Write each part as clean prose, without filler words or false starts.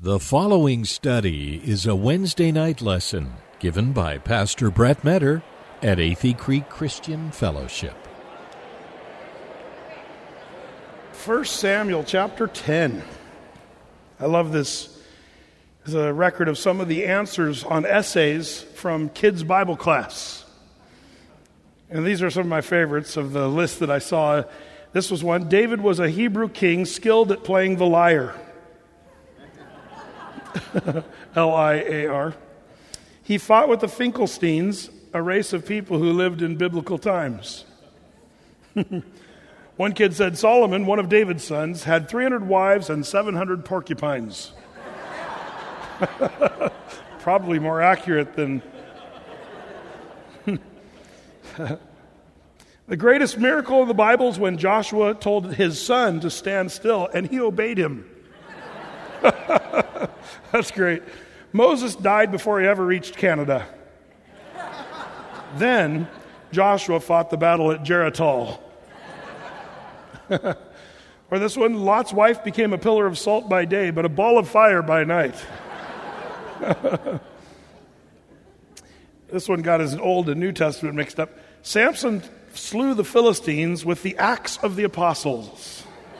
The following study is a Wednesday night lesson given by Pastor Brett Metter at Athey Creek Christian Fellowship. 1 Samuel chapter 10. I love this. It's a record of some of the answers on essays from kids' Bible class. And these are some of my favorites of the list that I saw. This was one. David was a Hebrew king skilled at playing the lyre. L-I-A-R. He fought with the Finkelsteins, a race of people who lived in biblical times. One kid said Solomon, one of David's sons, had 300 wives and 700 porcupines. Probably more accurate than... The greatest miracle in the Bible is when Joshua told his son to stand still, and he obeyed him. That's great. Moses died before he ever reached Canada. Then Joshua fought the battle at Jericho. Or this one, Lot's wife became a pillar of salt by day, but a ball of fire by night. This one got his Old and New Testament mixed up. Samson slew the Philistines with the axe of the apostles.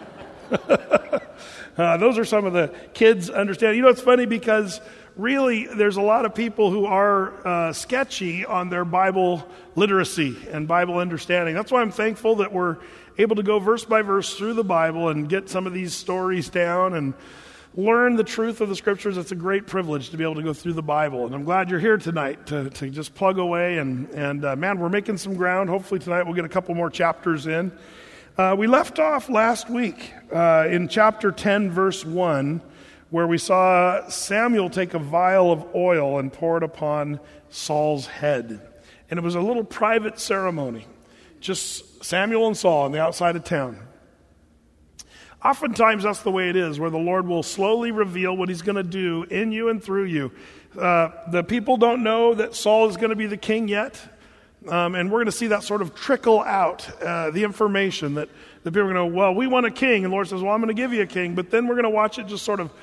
Those are some of the kids' understanding. You know, it's funny because really there's a lot of people who are sketchy on their Bible literacy and Bible understanding. That's why I'm thankful that we're able to go verse by verse through the Bible and get some of these stories down and learn the truth of the Scriptures. It's a great privilege to be able to go through the Bible. And I'm glad you're here tonight to just plug away. And man, we're making some ground. Hopefully tonight we'll get a couple more chapters in. We left off last week in chapter 10, verse 1, where we saw Samuel take a vial of oil and pour it upon Saul's head. And it was a little private ceremony, just Samuel and Saul on the outside of town. Oftentimes that's the way it is, where the Lord will slowly reveal what he's going to do in you and through you. The people don't know that Saul is going to be the king yet. And we're going to see that sort of trickle out, the information that the people are going to go, well, we want a king. And the Lord says, well, I'm going to give you a king. But then we're going to watch it just sort of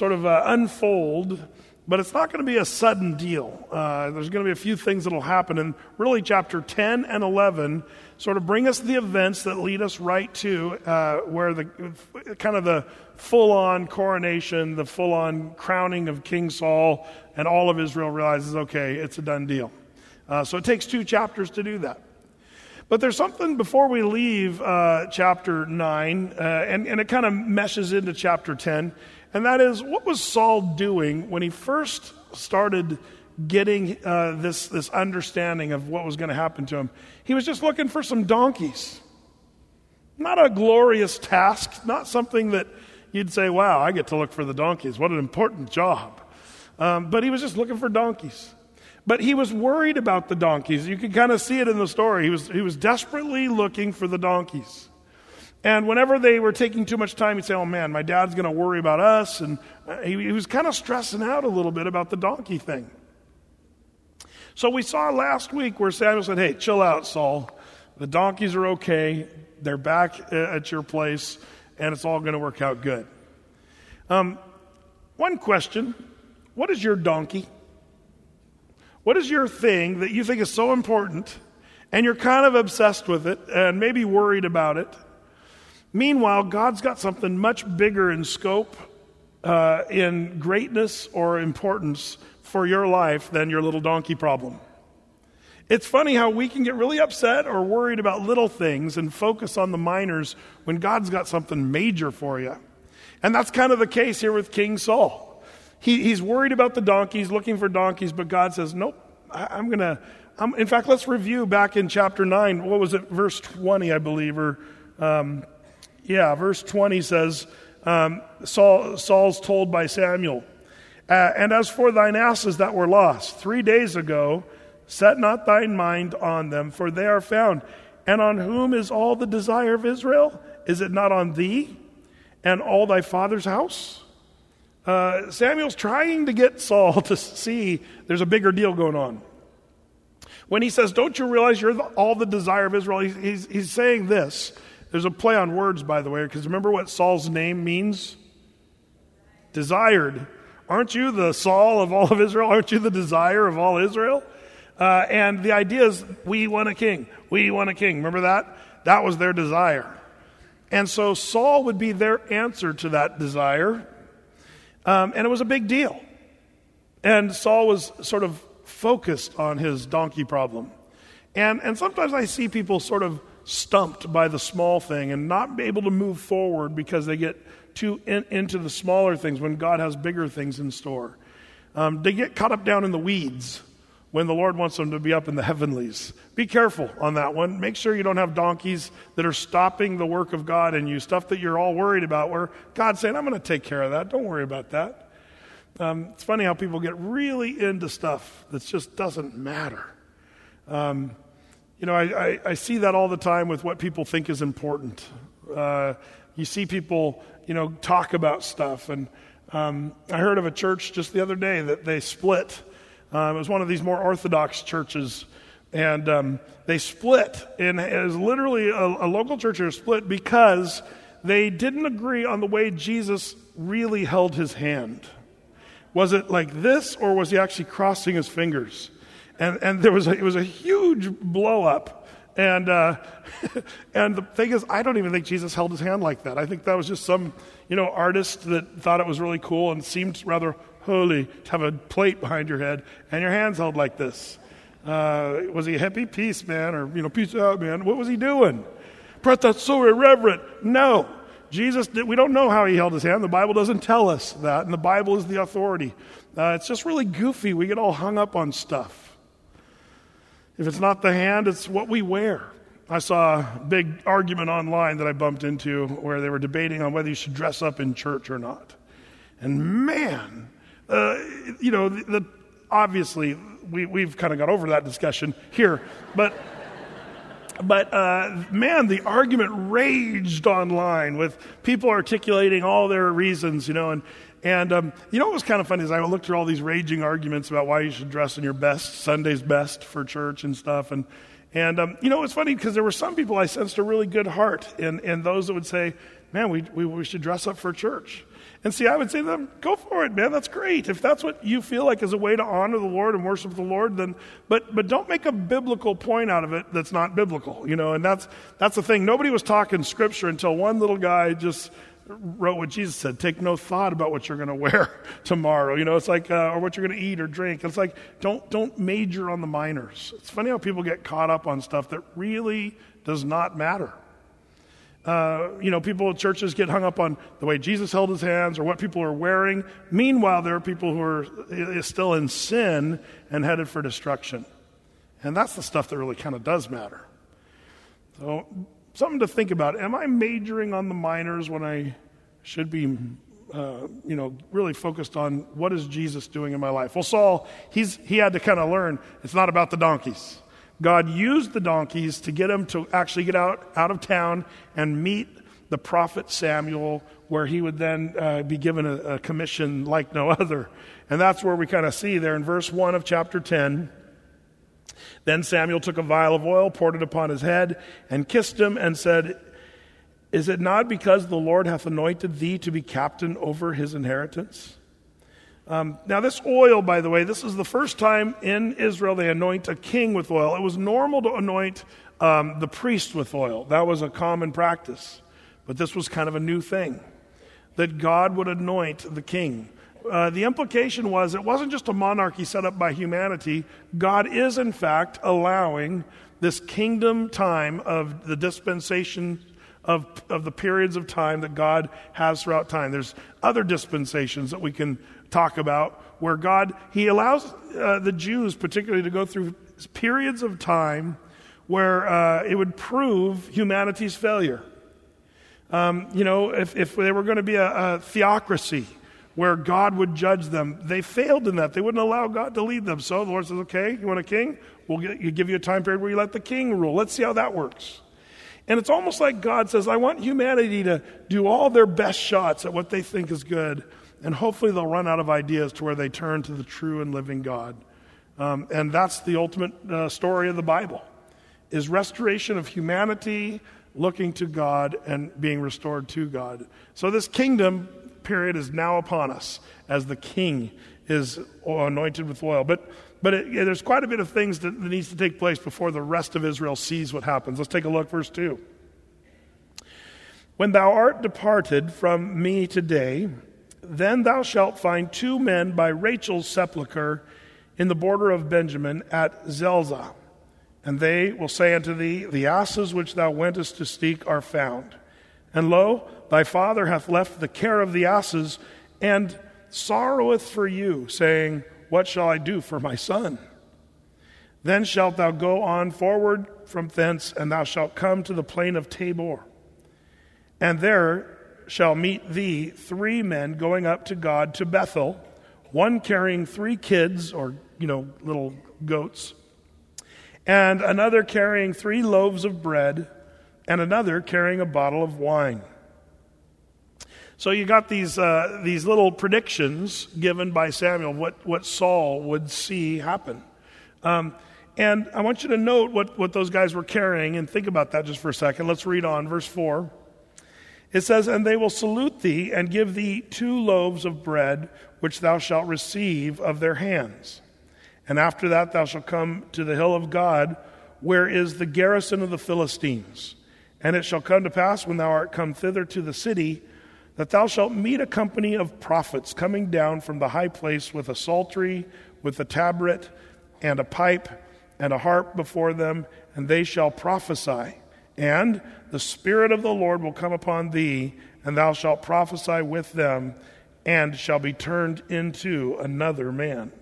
unfold. But it's not going to be a sudden deal. There's going to be a few things that will happen. And really chapter 10 and 11 sort of bring us the events that lead us right to where the kind of the full-on coronation, the full-on crowning of King Saul, and all of Israel realizes, okay, it's a done deal. So it takes 2 chapters to do that. But there's something before we leave chapter 9, and it kind of meshes into chapter 10, and that is, what was Saul doing when he first started getting this understanding of what was going to happen to him? He was just looking for some donkeys. Not a glorious task, not something that you'd say, wow, I get to look for the donkeys. What an important job. But he was just looking for donkeys. But he was worried about the donkeys. You can kind of see it in the story. He was desperately looking for the donkeys. And whenever they were taking too much time, he'd say, oh man, my dad's going to worry about us. And he was kind of stressing out a little bit about the donkey thing. So we saw last week where Samuel said, hey, chill out, Saul. The donkeys are okay. They're back at your place, and it's all going to work out good. One question, what is your donkey? What is your thing that you think is so important and you're kind of obsessed with it and maybe worried about it? Meanwhile, God's got something much bigger in scope, in greatness or importance for your life than your little donkey problem. It's funny how we can get really upset or worried about little things and focus on the minors when God's got something major for you. And that's kind of the case here with King Saul. He's worried about the donkeys, looking for donkeys, but God says, nope, in fact, let's review back in chapter 9. What was it? Verse 20, I believe. Verse 20 says, Saul's told by Samuel, and as for thine asses that were lost 3 days ago, set not thine mind on them, for they are found. And on whom is all the desire of Israel? Is it not on thee and all thy father's house? Samuel's trying to get Saul to see there's a bigger deal going on. When he says, don't you realize you're all the desire of Israel? He's saying this. There's a play on words, by the way, because remember what Saul's name means? Desired. Aren't you the Saul of all of Israel? Aren't you the desire of all Israel? And the idea is, we want a king. We want a king. Remember that? That was their desire. And so Saul would be their answer to that desire. And it was a big deal. And Saul was sort of focused on his donkey problem. And sometimes I see people sort of stumped by the small thing and not be able to move forward because they get too into the smaller things when God has bigger things in store. They get caught up down in the weeds when the Lord wants them to be up in the heavenlies. Be careful on that one. Make sure you don't have donkeys that are stopping the work of God in you, stuff that you're all worried about, where God's saying, I'm going to take care of that. Don't worry about that. It's funny how people get really into stuff that just doesn't matter. I see that all the time with what people think is important. You see people, talk about stuff. And I heard of a church just the other day that they split. It was one of these more Orthodox churches. And they split. And it was literally a local church that split because they didn't agree on the way Jesus really held his hand. Was it like this, or was he actually crossing his fingers? And it was a huge blow up. And and the thing is, I don't even think Jesus held his hand like that. I think that was just some, artist that thought it was really cool and seemed rather holy to have a plate behind your head and your hands held like this. Was he a hippie? Peace, man, or peace out, man. What was he doing? Brett, that's so irreverent. No. We don't know how he held his hand. The Bible doesn't tell us that, and the Bible is the authority. It's just really goofy. We get all hung up on stuff. If it's not the hand, it's what we wear. I saw a big argument online that I bumped into where they were debating on whether you should dress up in church or not. And man, obviously we've kind of got over that discussion here, but man, the argument raged online with people articulating all their reasons, and what was kind of funny is I looked through all these raging arguments about why you should dress in your best, Sunday's best for church and stuff. And it's funny because there were some people I sensed a really good heart in those that would say, man, we should dress up for church. And see, I would say to them, go for it, man. That's great. If that's what you feel like is a way to honor the Lord and worship the Lord, then, but don't make a biblical point out of it that's not biblical, and that's the thing. Nobody was talking scripture until one little guy just wrote what Jesus said. Take no thought about what you're going to wear tomorrow. It's like, or what you're going to eat or drink. It's like, don't major on the minors. It's funny how people get caught up on stuff that really does not matter. People at churches get hung up on the way Jesus held his hands or what people are wearing. Meanwhile, there are people who are still in sin and headed for destruction. And that's the stuff that really kind of does matter. So, something to think about. Am I majoring on the minors when I should be, really focused on what is Jesus doing in my life? Well, Saul, he had to kind of learn it's not about the donkeys. God used the donkeys to get him to actually get out of town and meet the prophet Samuel, where he would then be given a commission like no other. And that's where we kind of see there in verse 1 of chapter 10. Then Samuel took a vial of oil, poured it upon his head, and kissed him, and said, Is it not because the Lord hath anointed thee to be captain over his inheritance? Now this oil, by the way, this is the first time in Israel they anoint a king with oil. It was normal to anoint the priest with oil. That was a common practice. But this was kind of a new thing, that God would anoint the king. The implication was it wasn't just a monarchy set up by humanity. God is, in fact, allowing this kingdom time of the dispensation of the periods of time that God has throughout time. There's other dispensations that we can talk about where He allows the Jews particularly to go through periods of time where it would prove humanity's failure. If they were going to be a theocracy where God would judge them, they failed in that. They wouldn't allow God to lead them. So the Lord says, okay, you want a king? We'll give you a time period where you let the king rule. Let's see how that works. And it's almost like God says, I want humanity to do all their best shots at what they think is good, and hopefully they'll run out of ideas to where they turn to the true and living God. And that's the ultimate story of the Bible, is restoration of humanity looking to God and being restored to God. So this kingdom period is now upon us as the king is anointed with oil. But there's quite a bit of things that needs to take place before the rest of Israel sees what happens. Let's take a look, verse 2. When thou art departed from me today, then thou shalt find 2 men by Rachel's sepulchre in the border of Benjamin at Zelzah. And they will say unto thee, the asses which thou wentest to seek are found. And lo, thy father hath left the care of the asses, and sorroweth for you, saying, what shall I do for my son? Then shalt thou go on forward from thence, and thou shalt come to the plain of Tabor. And there shall meet thee 3 men going up to God to Bethel, one carrying 3 kids, or, little goats, and another carrying 3 loaves of bread, and another carrying a bottle of wine. So you got these little predictions given by Samuel, what Saul would see happen. And I want you to note what those guys were carrying, and think about that just for a second. Let's read on, verse 4. It says, and they will salute thee, and give thee 2 loaves of bread, which thou shalt receive of their hands. And after that thou shalt come to the hill of God, where is the garrison of the Philistines. And it shall come to pass, when thou art come thither to the city, that thou shalt meet a company of prophets coming down from the high place with a psaltery, with a tabret, and a pipe, and a harp before them, and they shall prophesy. And the Spirit of the Lord will come upon thee, and thou shalt prophesy with them, and shall be turned into another man.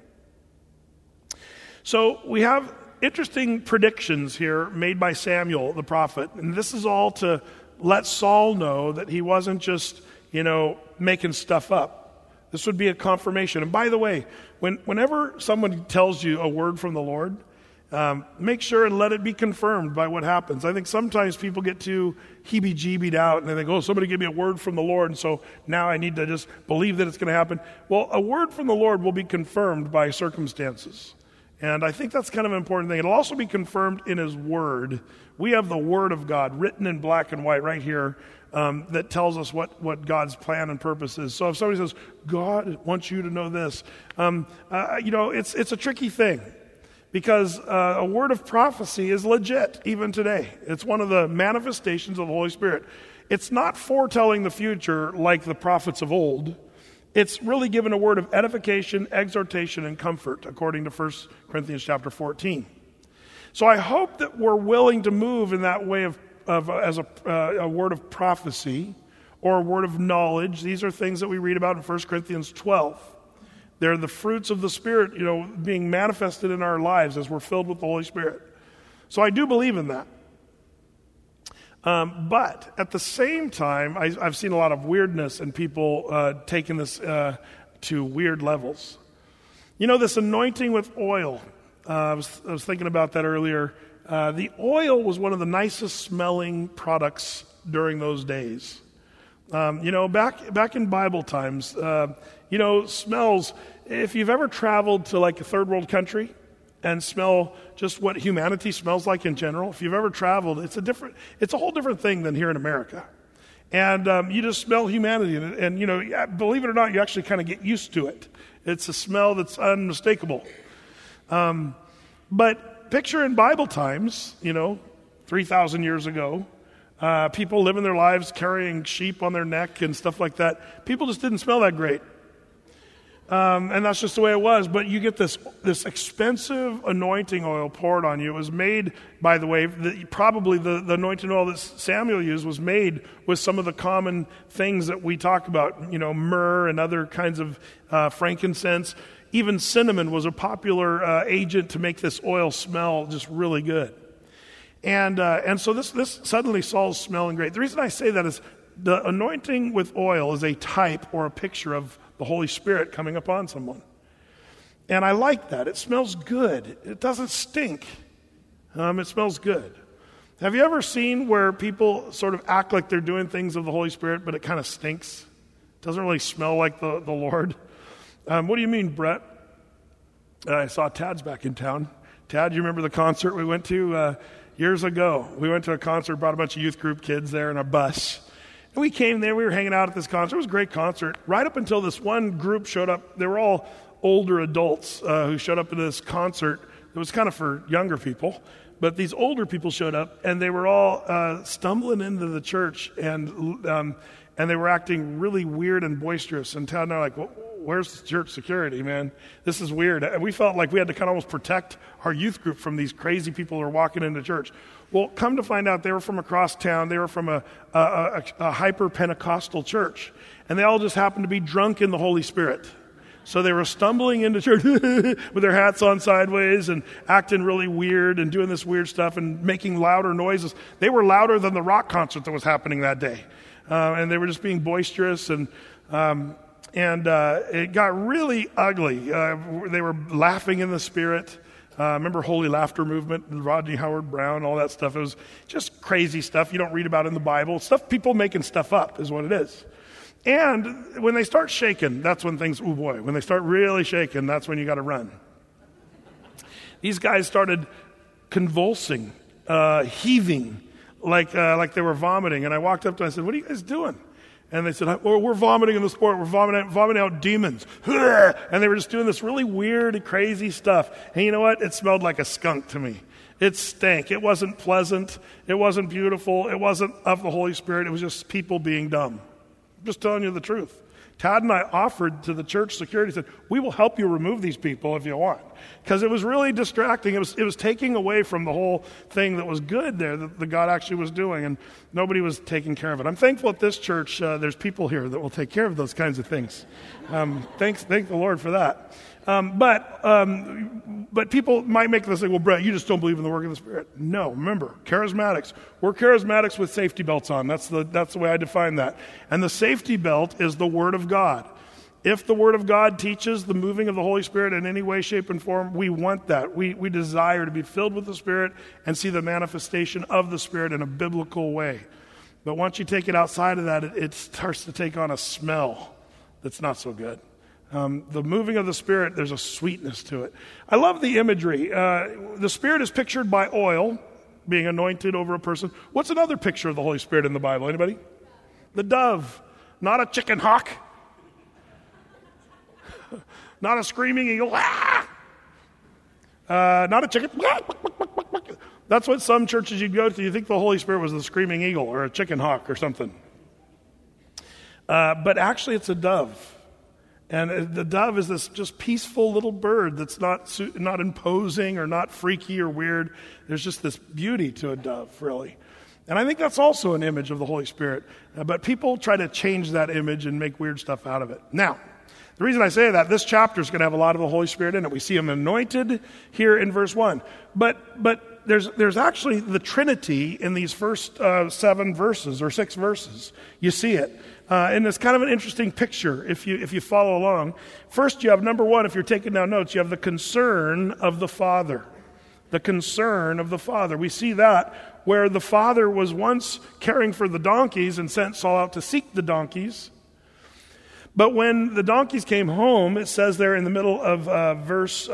So we have interesting predictions here made by Samuel the prophet, and this is all to let Saul know that he wasn't just making stuff up. This would be a confirmation. And by the way, whenever someone tells you a word from the Lord, make sure and let it be confirmed by what happens. I think sometimes people get too heebie-jeebied out and they think, somebody give me a word from the Lord, and so now I need to just believe that it's going to happen. Well, a word from the Lord will be confirmed by circumstances. And I think that's kind of an important thing. It'll also be confirmed in His Word. We have the Word of God written in black and white right here that tells us what God's plan and purpose is. So if somebody says, God wants you to know this, it's a tricky thing. Because a word of prophecy is legit even today. It's one of the manifestations of the Holy Spirit. It's not foretelling the future like the prophets of old. It's really given a word of edification, exhortation, and comfort, according to 1 Corinthians chapter 14. So I hope that we're willing to move in that way as a word of prophecy or a word of knowledge. These are things that we read about in 1 Corinthians 12. They're the fruits of the Spirit, being manifested in our lives as we're filled with the Holy Spirit. So I do believe in that. But at the same time, I've seen a lot of weirdness and people taking this to weird levels. This anointing with oil. I was thinking about that earlier. The oil was one of the nicest smelling products during those days. Back in Bible times, smells, if you've ever traveled to like a third world country and smell just what humanity smells like in general, if you've ever traveled, it's a whole different thing than here in America. And you just smell humanity. And believe it or not, you actually kind of get used to it. It's a smell that's unmistakable. But picture in Bible times, 3,000 years ago, people living their lives carrying sheep on their neck and stuff like that. People just didn't smell that great. And that's just the way it was. But you get this expensive anointing oil poured on you. It was made, by the way, probably the anointing oil that Samuel used was made with some of the common things that we talk about, myrrh and other kinds of frankincense. Even cinnamon was a popular agent to make this oil smell just really good. And so this suddenly Saul's smelling great. The reason I say that is the anointing with oil is a type or a picture of the Holy Spirit coming upon someone. And I like that. It smells good. It doesn't stink. It smells good. Have you ever seen where people sort of act like they're doing things of the Holy Spirit, but it kind of stinks? It doesn't really smell like the Lord. What do you mean, Brett? I saw Tad's back in town. Tad, you remember the concert we went to years ago? We went to a concert, brought a bunch of youth group kids there in a bus. And we came there, we were hanging out at this concert. It was a great concert, right up until this one group showed up. They were all older adults who showed up at this concert. It was kind of for younger people, but these older people showed up, and they were all stumbling into the church, and they were acting really weird and boisterous. And Todd and I were like, well, where's the church security, man? This is weird. And we felt like we had to kind of almost protect our youth group from these crazy people who are walking into church. Well, come to find out, they were from across town. They were from a hyper-Pentecostal church. And they all just happened to be drunk in the Holy Spirit. So they were stumbling into church with their hats on sideways and acting really weird and doing this weird stuff and making louder noises. They were louder than the rock concert that was happening that day. And they were just being boisterous, and it got really ugly. They were laughing in the Spirit. Remember Holy Laughter Movement, Rodney Howard Brown, all that stuff. It was just crazy stuff you don't read about in the Bible. Stuff, people making stuff up is what it is. And when they start shaking, that's when things, oh boy, when they start really shaking, that's when you got to run. These guys started convulsing, heaving, like they were vomiting. And I walked up to them and I said, what are you guys doing? And they said, well, we're vomiting in the sport. We're vomiting out demons. And they were just doing this really weird, crazy stuff. And you know what? It smelled like a skunk to me. It stank. It wasn't pleasant. It wasn't beautiful. It wasn't of the Holy Spirit. It was just people being dumb. I'm just telling you the truth. Todd and I offered to the church security, said, we will help you remove these people if you want. Because it was really distracting. It was taking away from the whole thing that was good there that God actually was doing, and nobody was taking care of it. I'm thankful at this church there's people here that will take care of those kinds of things. Thank the Lord for that. But people might make this like, well, Brett, you just don't believe in the work of the Spirit. No, remember, charismatics. We're charismatics with safety belts on. That's the way I define that. And the safety belt is the Word of God. If the Word of God teaches the moving of the Holy Spirit in any way, shape, and form, we want that. We desire to be filled with the Spirit and see the manifestation of the Spirit in a biblical way. But once you take it outside of that, it starts to take on a smell that's not so good. The moving of the Spirit, there's a sweetness to it. I love the imagery. The Spirit is pictured by oil being anointed over a person. What's another picture of the Holy Spirit in the Bible? Anybody? The dove. Not a chicken hawk. Not a screaming eagle. Not a chicken. That's what some churches you'd go to. You think the Holy Spirit was the screaming eagle or a chicken hawk or something. But actually it's a dove. And the dove is this just peaceful little bird that's not imposing or not freaky or weird. There's just this beauty to a dove, really. And I think that's also an image of the Holy Spirit. But people try to change that image and make weird stuff out of it. Now, the reason I say that, this chapter is going to have a lot of the Holy Spirit in it. We see him anointed here in verse 1. But there's actually the Trinity in these first 7 verses or 6 verses. You see it. And it's kind of an interesting picture if you follow along. First, you have number 1, if you're taking down notes, you have the concern of the Father. The concern of the Father. We see that where the Father was once caring for the donkeys and sent Saul out to seek the donkeys. But when the donkeys came home, it says there in the middle of verse,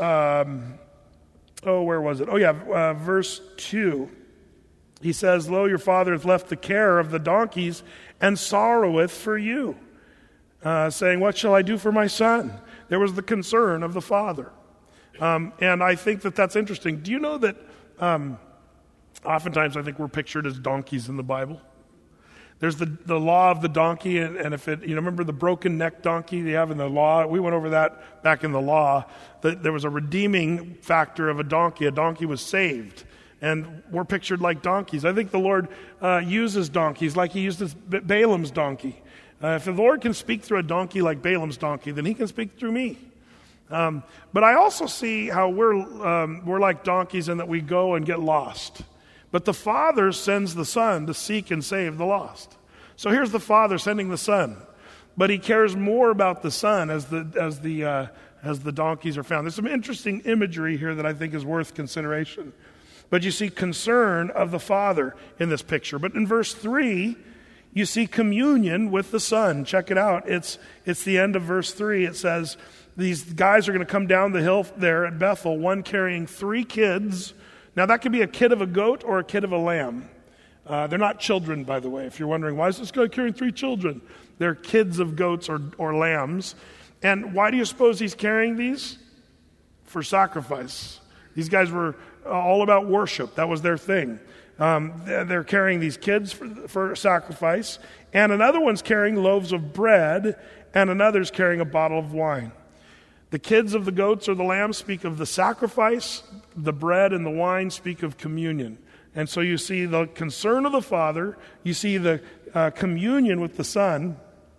where was it? Verse 2. He says, lo, your father hath left the care of the donkeys and sorroweth for you, saying, what shall I do for my son? There was the concern of the Father. And I think that that's interesting. Do you know that oftentimes I think we're pictured as donkeys in the Bible? There's the law of the donkey, and if it, remember the broken neck donkey they have in the law? We went over that back in the law. There was a redeeming factor of a donkey. A donkey was saved. And we're pictured like donkeys. I think the Lord uses donkeys like he used Balaam's donkey. If the Lord can speak through a donkey like Balaam's donkey, then he can speak through me. But I also see how we're like donkeys in that we go and get lost. But the Father sends the Son to seek and save the lost. So here's the Father sending the Son. But he cares more about the Son as the donkeys are found. There's some interesting imagery here that I think is worth consideration. But you see concern of the Father in this picture. But in verse 3, you see communion with the Son. Check it out. It's the end of verse 3. It says, these guys are going to come down the hill there at Bethel, one carrying 3 kids. Now that could be a kid of a goat or a kid of a lamb. They're not children, by the way. If you're wondering, why is this guy carrying 3 children? They're kids of goats or lambs. And why do you suppose he's carrying these? For sacrifice. These guys were all about worship. That was their thing. They're carrying these kids for sacrifice. And another one's carrying loaves of bread, and another's carrying a bottle of wine. The kids of the goats or the lambs speak of the sacrifice. The bread and the wine speak of communion. And so you see the concern of the Father. You see the communion with the Son.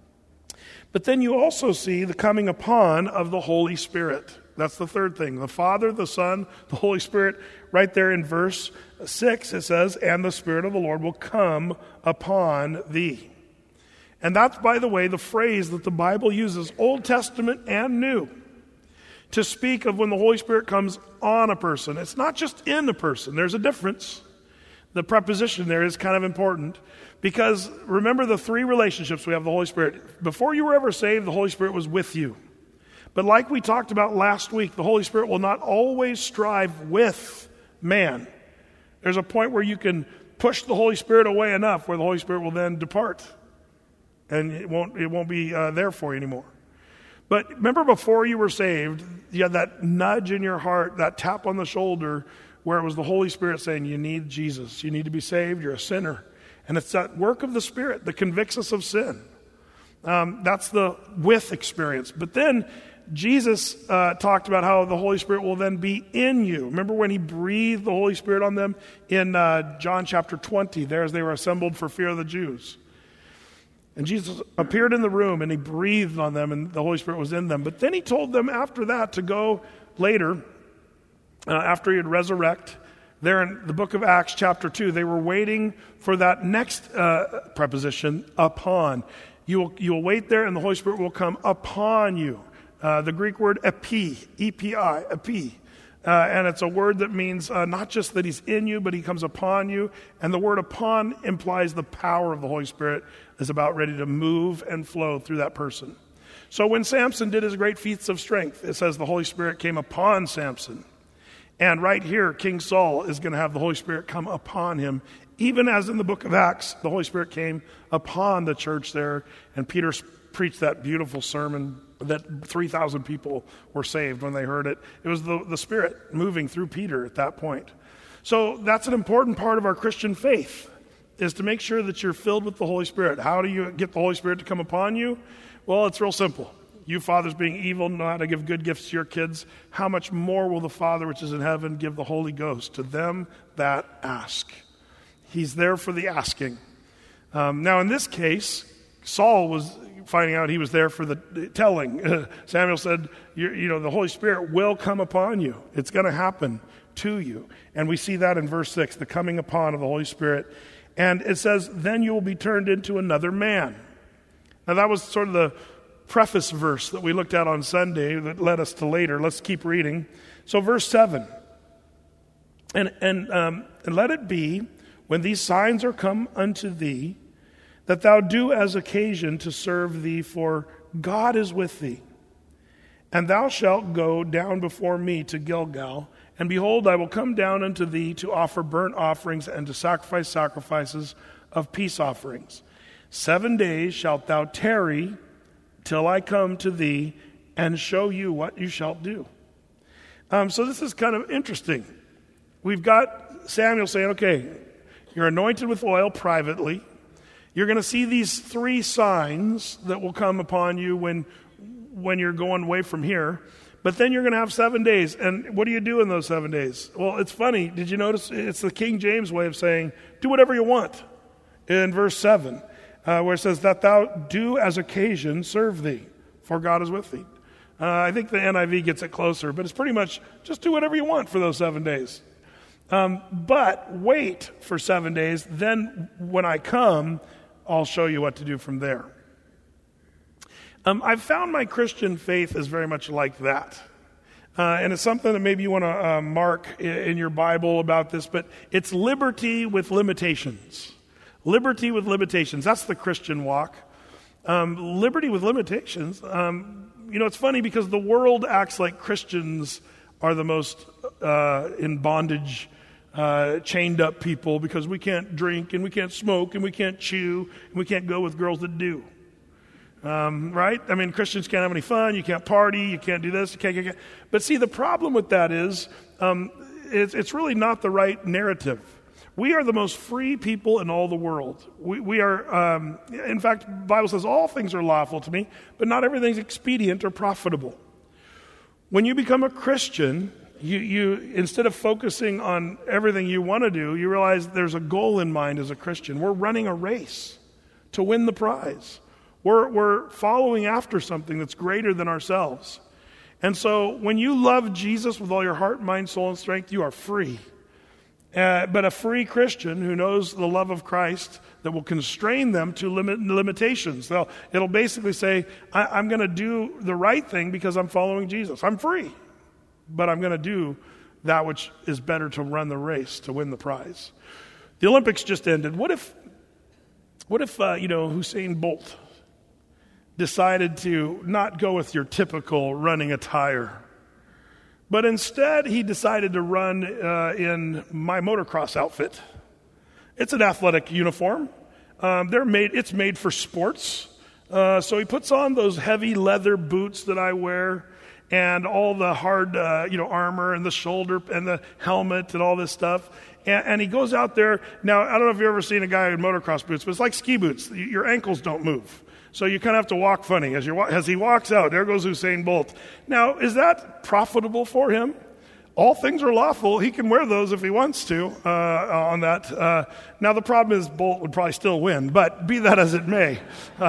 But then you also see the coming upon of the Holy Spirit. That's the third thing. The Father, the Son, the Holy Spirit. Right there in verse 6 it says, and the Spirit of the Lord will come upon thee. And that's, by the way, the phrase that the Bible uses, Old Testament and New, to speak of when the Holy Spirit comes on a person. It's not just in a person. There's a difference. The preposition there is kind of important because remember the 3 relationships we have with the Holy Spirit. Before you were ever saved, the Holy Spirit was with you. But like we talked about last week, the Holy Spirit will not always strive with man. There's a point where you can push the Holy Spirit away enough where the Holy Spirit will then depart. And it won't be there for you anymore. But remember before you were saved, you had that nudge in your heart, that tap on the shoulder where it was the Holy Spirit saying, you need Jesus. You need to be saved. You're a sinner. And it's that work of the Spirit that convicts us of sin. That's the with experience. But then Jesus talked about how the Holy Spirit will then be in you. Remember when he breathed the Holy Spirit on them in John chapter 20, there as they were assembled for fear of the Jews. And Jesus appeared in the room and he breathed on them and the Holy Spirit was in them. But then he told them after that to go later, after he had resurrected, there in the book of Acts chapter 2, they were waiting for that next preposition, upon. You will wait there and the Holy Spirit will come upon you. The Greek word epi, E-P-I, epi. And it's a word that means not just that he's in you, but he comes upon you. And the word upon implies the power of the Holy Spirit is about ready to move and flow through that person. So when Samson did his great feats of strength, it says the Holy Spirit came upon Samson. And right here, King Saul is going to have the Holy Spirit come upon him. Even as in the book of Acts, the Holy Spirit came upon the church there. And Peter preached that beautiful sermon that 3,000 people were saved when they heard it. It was the Spirit moving through Peter at that point. So that's an important part of our Christian faith, is to make sure that you're filled with the Holy Spirit. How do you get the Holy Spirit to come upon you? Well, it's real simple. You fathers being evil know how to give good gifts to your kids. How much more will the Father which is in heaven give the Holy Ghost to them that ask? He's there for the asking. Now in this case, Saul was finding out he was there for the telling. Samuel said, the Holy Spirit will come upon you. It's going to happen to you. And we see that in verse 6, the coming upon of the Holy Spirit. And it says, then you will be turned into another man. Now that was sort of the preface verse that we looked at on Sunday that led us to later. Let's keep reading. So verse 7. And let it be, when these signs are come unto thee, that thou do as occasion to serve thee, for God is with thee. And thou shalt go down before me to Gilgal, and behold, I will come down unto thee to offer burnt offerings and to sacrifice sacrifices of peace offerings. 7 days shalt thou tarry till I come to thee and show you what you shalt do. So this is kind of interesting. We've got Samuel saying, okay, you're anointed with oil privately. You're going to see these 3 signs that will come upon you when you're going away from here. But then you're going to have 7 days. And what do you do in those 7 days? Well, it's funny. Did you notice? It's the King James way of saying, do whatever you want. In verse 7, where it says, that thou do as occasion serve thee, for God is with thee. I think the NIV gets it closer, but it's pretty much just do whatever you want for those 7 days. But wait for 7 days. Then when I come, I'll show you what to do from there. I've found my Christian faith is very much like that. And it's something that maybe you want to mark in your Bible about this, but it's liberty with limitations. Liberty with limitations. That's the Christian walk. Liberty with limitations. It's funny because the world acts like Christians are the most in bondage chained up people because we can't drink and we can't smoke and we can't chew and we can't go with girls that do. Right? I mean, Christians can't have any fun. You can't party. You can't do this. You can't. But see, the problem with that is it's really not the right narrative. We are the most free people in all the world. We are, in fact, the Bible says all things are lawful to me, but not everything's expedient or profitable. When you become a Christian, you instead of focusing on everything you want to do, you realize there's a goal in mind as a Christian. We're running a race to win the prize. We're following after something that's greater than ourselves. And so when you love Jesus with all your heart, mind, soul, and strength, you are free. But a free Christian who knows the love of Christ that will constrain them to limitations. It'll basically say, I'm going to do the right thing because I'm following Jesus. I'm free, but I'm going to do that which is better to run the race, to win the prize. The Olympics just ended. What if Usain Bolt decided to not go with your typical running attire, but instead he decided to run in my motocross outfit? It's an athletic uniform. It's made for sports. So he puts on those heavy leather boots that I wear and all the hard armor and the shoulder and the helmet and all this stuff. And he goes out there. Now, I don't know if you've ever seen a guy in motocross boots, but it's like ski boots. Your ankles don't move. So you kind of have to walk funny. As he walks out, there goes Usain Bolt. Now, is that profitable for him? All things are lawful. He can wear those if he wants to on that. Now, the problem is Bolt would probably still win, but be that as it may,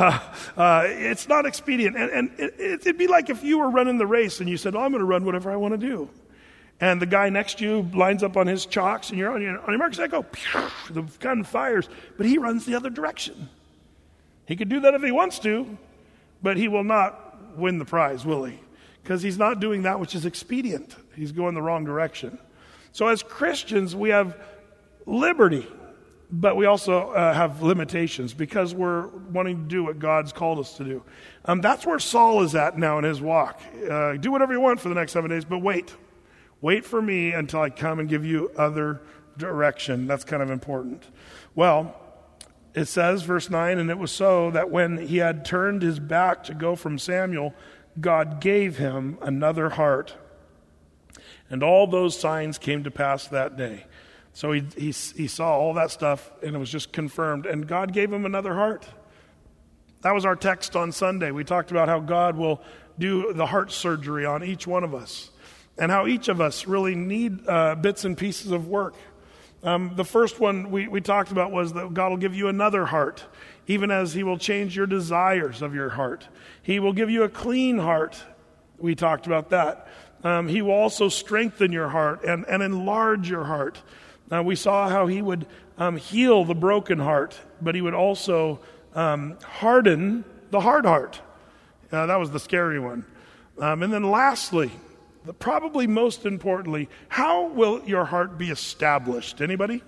it's not expedient. And it'd be like if you were running the race and you said, I'm going to run whatever I want to do. And the guy next to you lines up on his chocks and you're on your mark, go, the gun fires, but he runs the other direction. He could do that if he wants to, but he will not win the prize, will he? Because he's not doing that which is expedient. He's going the wrong direction. So as Christians, we have liberty, but we also have limitations because we're wanting to do what God's called us to do. That's where Saul is at now in his walk. Do whatever you want for the next 7 days, but wait. Wait for me until I come and give you other direction. That's kind of important. Well, it says, verse 9, and it was so that when he had turned his back to go from Samuel, God gave him another heart. And all those signs came to pass that day. So he saw all that stuff, and it was just confirmed. And God gave him another heart. That was our text on Sunday. We talked about how God will do the heart surgery on each one of us, and how each of us really need bits and pieces of work. The first one we talked about was that God will give you another heart, even as he will change your desires of your heart. He will give you a clean heart. We talked about that. He will also strengthen your heart and enlarge your heart. We saw how he would heal the broken heart, but he would also harden the hard heart. That was the scary one. And then lastly, probably most importantly, how will your heart be established? Anybody?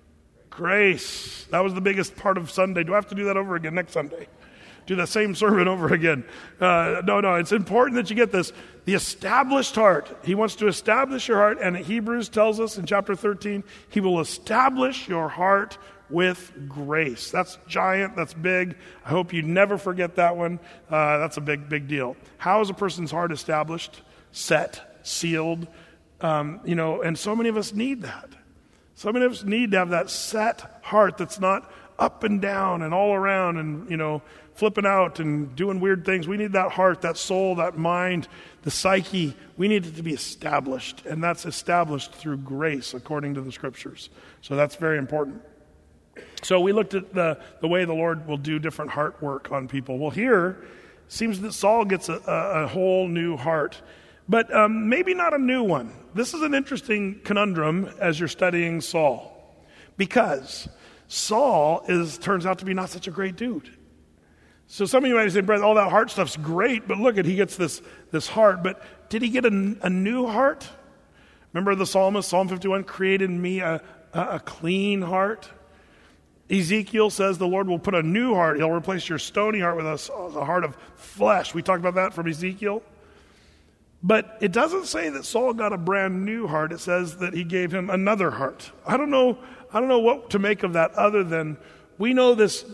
Grace. That was the biggest part of Sunday. Do I have to do that over again next Sunday? Do the same sermon over again? No, it's important that you get this. The established heart. He wants to establish your heart, and Hebrews tells us in chapter 13, he will establish your heart with grace. That's giant. That's big. I hope you never forget that one. That's a big deal. How is a person's heart established? Set, sealed, and so many of us need that. So many of us need to have that set heart that's not up and down and all around and, flipping out and doing weird things. We need that heart, that soul, that mind, the psyche. We need it to be established, and that's established through grace according to the Scriptures. So that's very important. So we looked at the way the Lord will do different heart work on people. Well, here, it seems that Saul gets a whole new heart. But maybe not a new one. This is an interesting conundrum as you're studying Saul. Because Saul turns out to be not such a great dude. So some of you might say, brother, all that heart stuff's great, but look at, he gets this heart. But did he get a new heart? Remember the psalmist, Psalm 51, created in me a clean heart. Ezekiel says the Lord will put a new heart. He'll replace your stony heart with a heart of flesh. We talked about that from Ezekiel. But it doesn't say that Saul got a brand new heart. It says that he gave him another heart. I don't know what to make of that other than we know this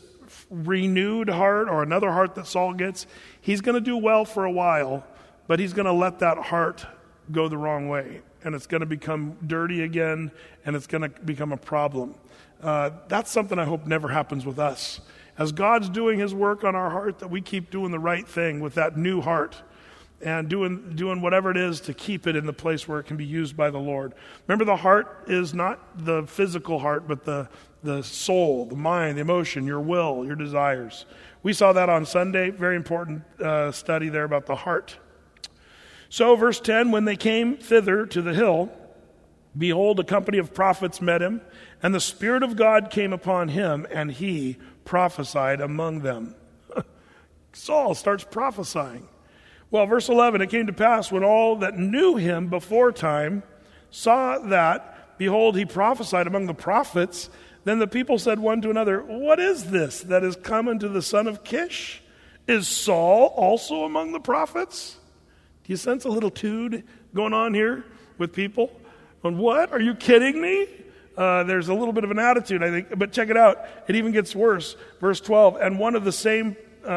renewed heart or another heart that Saul gets. He's going to do well for a while, but he's going to let that heart go the wrong way. And it's going to become dirty again, and it's going to become a problem. That's something I hope never happens with us. As God's doing his work on our heart, that we keep doing the right thing with that new heart and doing whatever it is to keep it in the place where it can be used by the Lord. Remember, the heart is not the physical heart, but the soul, the mind, the emotion, your will, your desires. We saw that on Sunday. Very important study there about the heart. So, verse 10, when they came thither to the hill, behold, a company of prophets met him, and the Spirit of God came upon him, and he prophesied among them. Saul starts prophesying. Well, verse 11, it came to pass when all that knew him before time saw that, behold, he prophesied among the prophets, then the people said one to another, what is this that is come unto the son of Kish? Is Saul also among the prophets? Do you sense a little tude going on here with people? And what? Are you kidding me? There's a little bit of an attitude, I think. But check it out. It even gets worse. Verse 12, and one of the same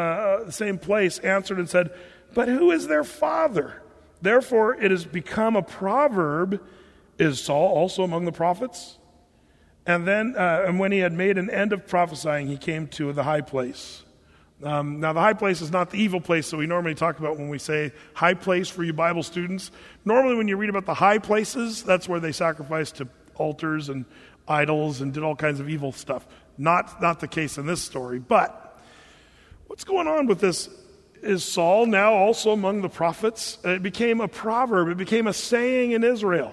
place answered and said, but who is their father? Therefore it has become a proverb, is Saul also among the prophets? And then, and when he had made an end of prophesying, he came to the high place. Now, the high place is not the evil place that we normally talk about when we say high place for you Bible students. Normally, when you read about the high places, that's where they sacrificed to altars and idols and did all kinds of evil stuff. Not the case in this story. But what's going on with this? Is Saul now also among the prophets? It became a proverb. It became a saying in Israel.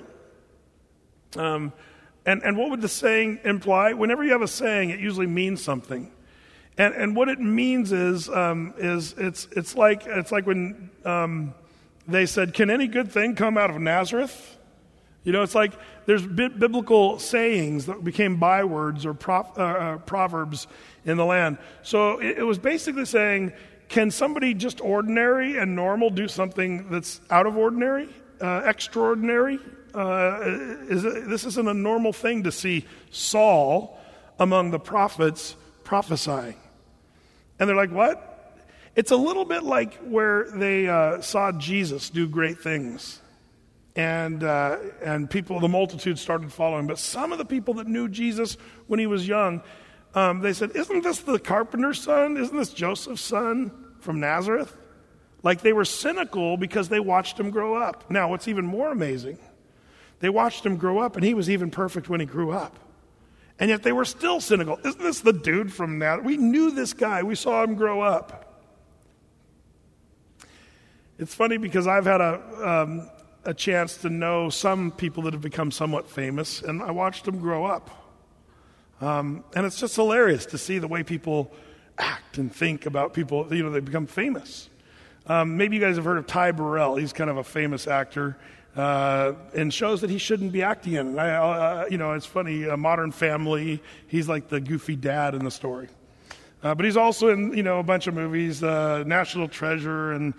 And what would the saying imply? Whenever you have a saying, it usually means something. And what it means is it's like when they said, "Can any good thing come out of Nazareth?" You know, it's like there's biblical sayings that became bywords or proverbs in the land. So it was basically saying, can somebody just ordinary and normal do something that's out of ordinary, extraordinary? This isn't a normal thing to see Saul among the prophets prophesying. And they're like, what? It's a little bit like where they saw Jesus do great things. And people, the multitude started following. But some of the people that knew Jesus when he was young, they said, isn't this the carpenter's son? Isn't this Joseph's son from Nazareth? Like they were cynical because they watched him grow up. Now, what's even more amazing, they watched him grow up and he was even perfect when he grew up. And yet they were still cynical. Isn't this the dude from Nazareth? We knew this guy. We saw him grow up. It's funny because I've had a chance to know some people that have become somewhat famous, and I watched them grow up. And it's just hilarious to see the way people act and think about people. You know, they become famous. Maybe you guys have heard of Ty Burrell. He's kind of a famous actor. And shows that he shouldn't be acting in. It's funny, Modern Family, he's like the goofy dad in the story. But he's also in, a bunch of movies, National Treasure and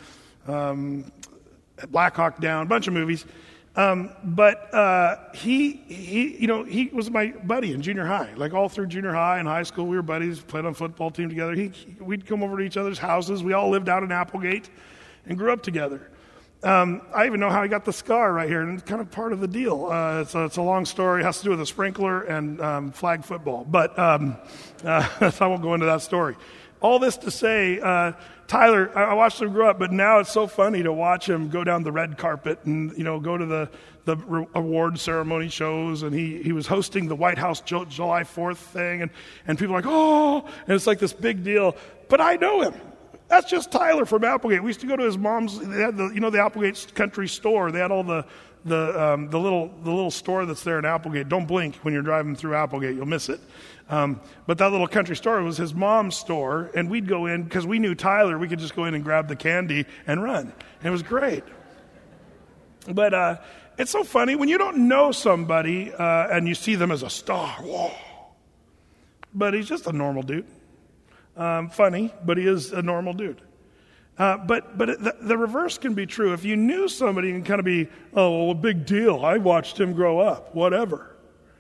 Black Hawk Down, a bunch of movies. But he was my buddy in junior high. Like all through junior high and high school, we were buddies, played on football team together. We'd come over to each other's houses. We all lived out in Applegate and grew up together. I even know how he got the scar right here, and it's kind of part of the deal. It's a long story. It has to do with a sprinkler and flag football. But I won't go into that story. All this to say, Tyler, I watched him grow up, but now it's so funny to watch him go down the red carpet and, go to the award ceremony shows. And he was hosting the White House July 4th thing. And people are like, oh, and it's like this big deal. But I know him. That's just Tyler from Applegate. We used to go to his mom's. They had the Applegate Country Store. They had all the little store that's there in Applegate. Don't blink when you're driving through Applegate; you'll miss it. But that little country store was his mom's store, and we'd go in because we knew Tyler. We could just go in and grab the candy and run. And it was great. But it's so funny when you don't know somebody and you see them as a star. Whoa! But he's just a normal dude. Funny, but he is a normal dude. But the reverse can be true. If you knew somebody and kind of be, oh, well, a big deal. I watched him grow up, whatever.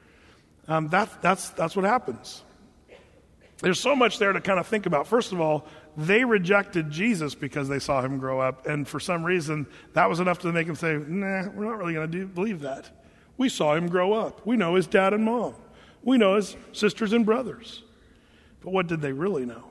That's what happens. There's so much there to kind of think about. First of all, they rejected Jesus because they saw him grow up, and for some reason, that was enough to make them say, nah, we're not really going to believe that. We saw him grow up. We know his dad and mom. We know his sisters and brothers. But what did they really know?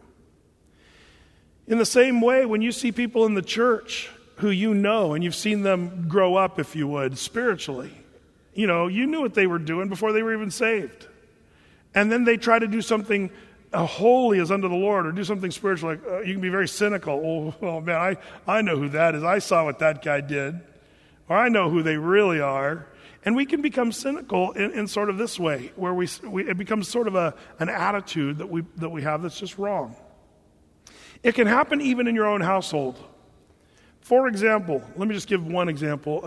In the same way, when you see people in the church who you know, and you've seen them grow up, if you would, spiritually, you knew what they were doing before they were even saved. And then they try to do something holy as unto the Lord, or do something spiritual, like you can be very cynical. Oh man, I know who that is. I saw what that guy did. Or I know who they really are. And we can become cynical in sort of this way, where it becomes sort of an attitude that we have that's just wrong. It can happen even in your own household. For example, let me just give one example.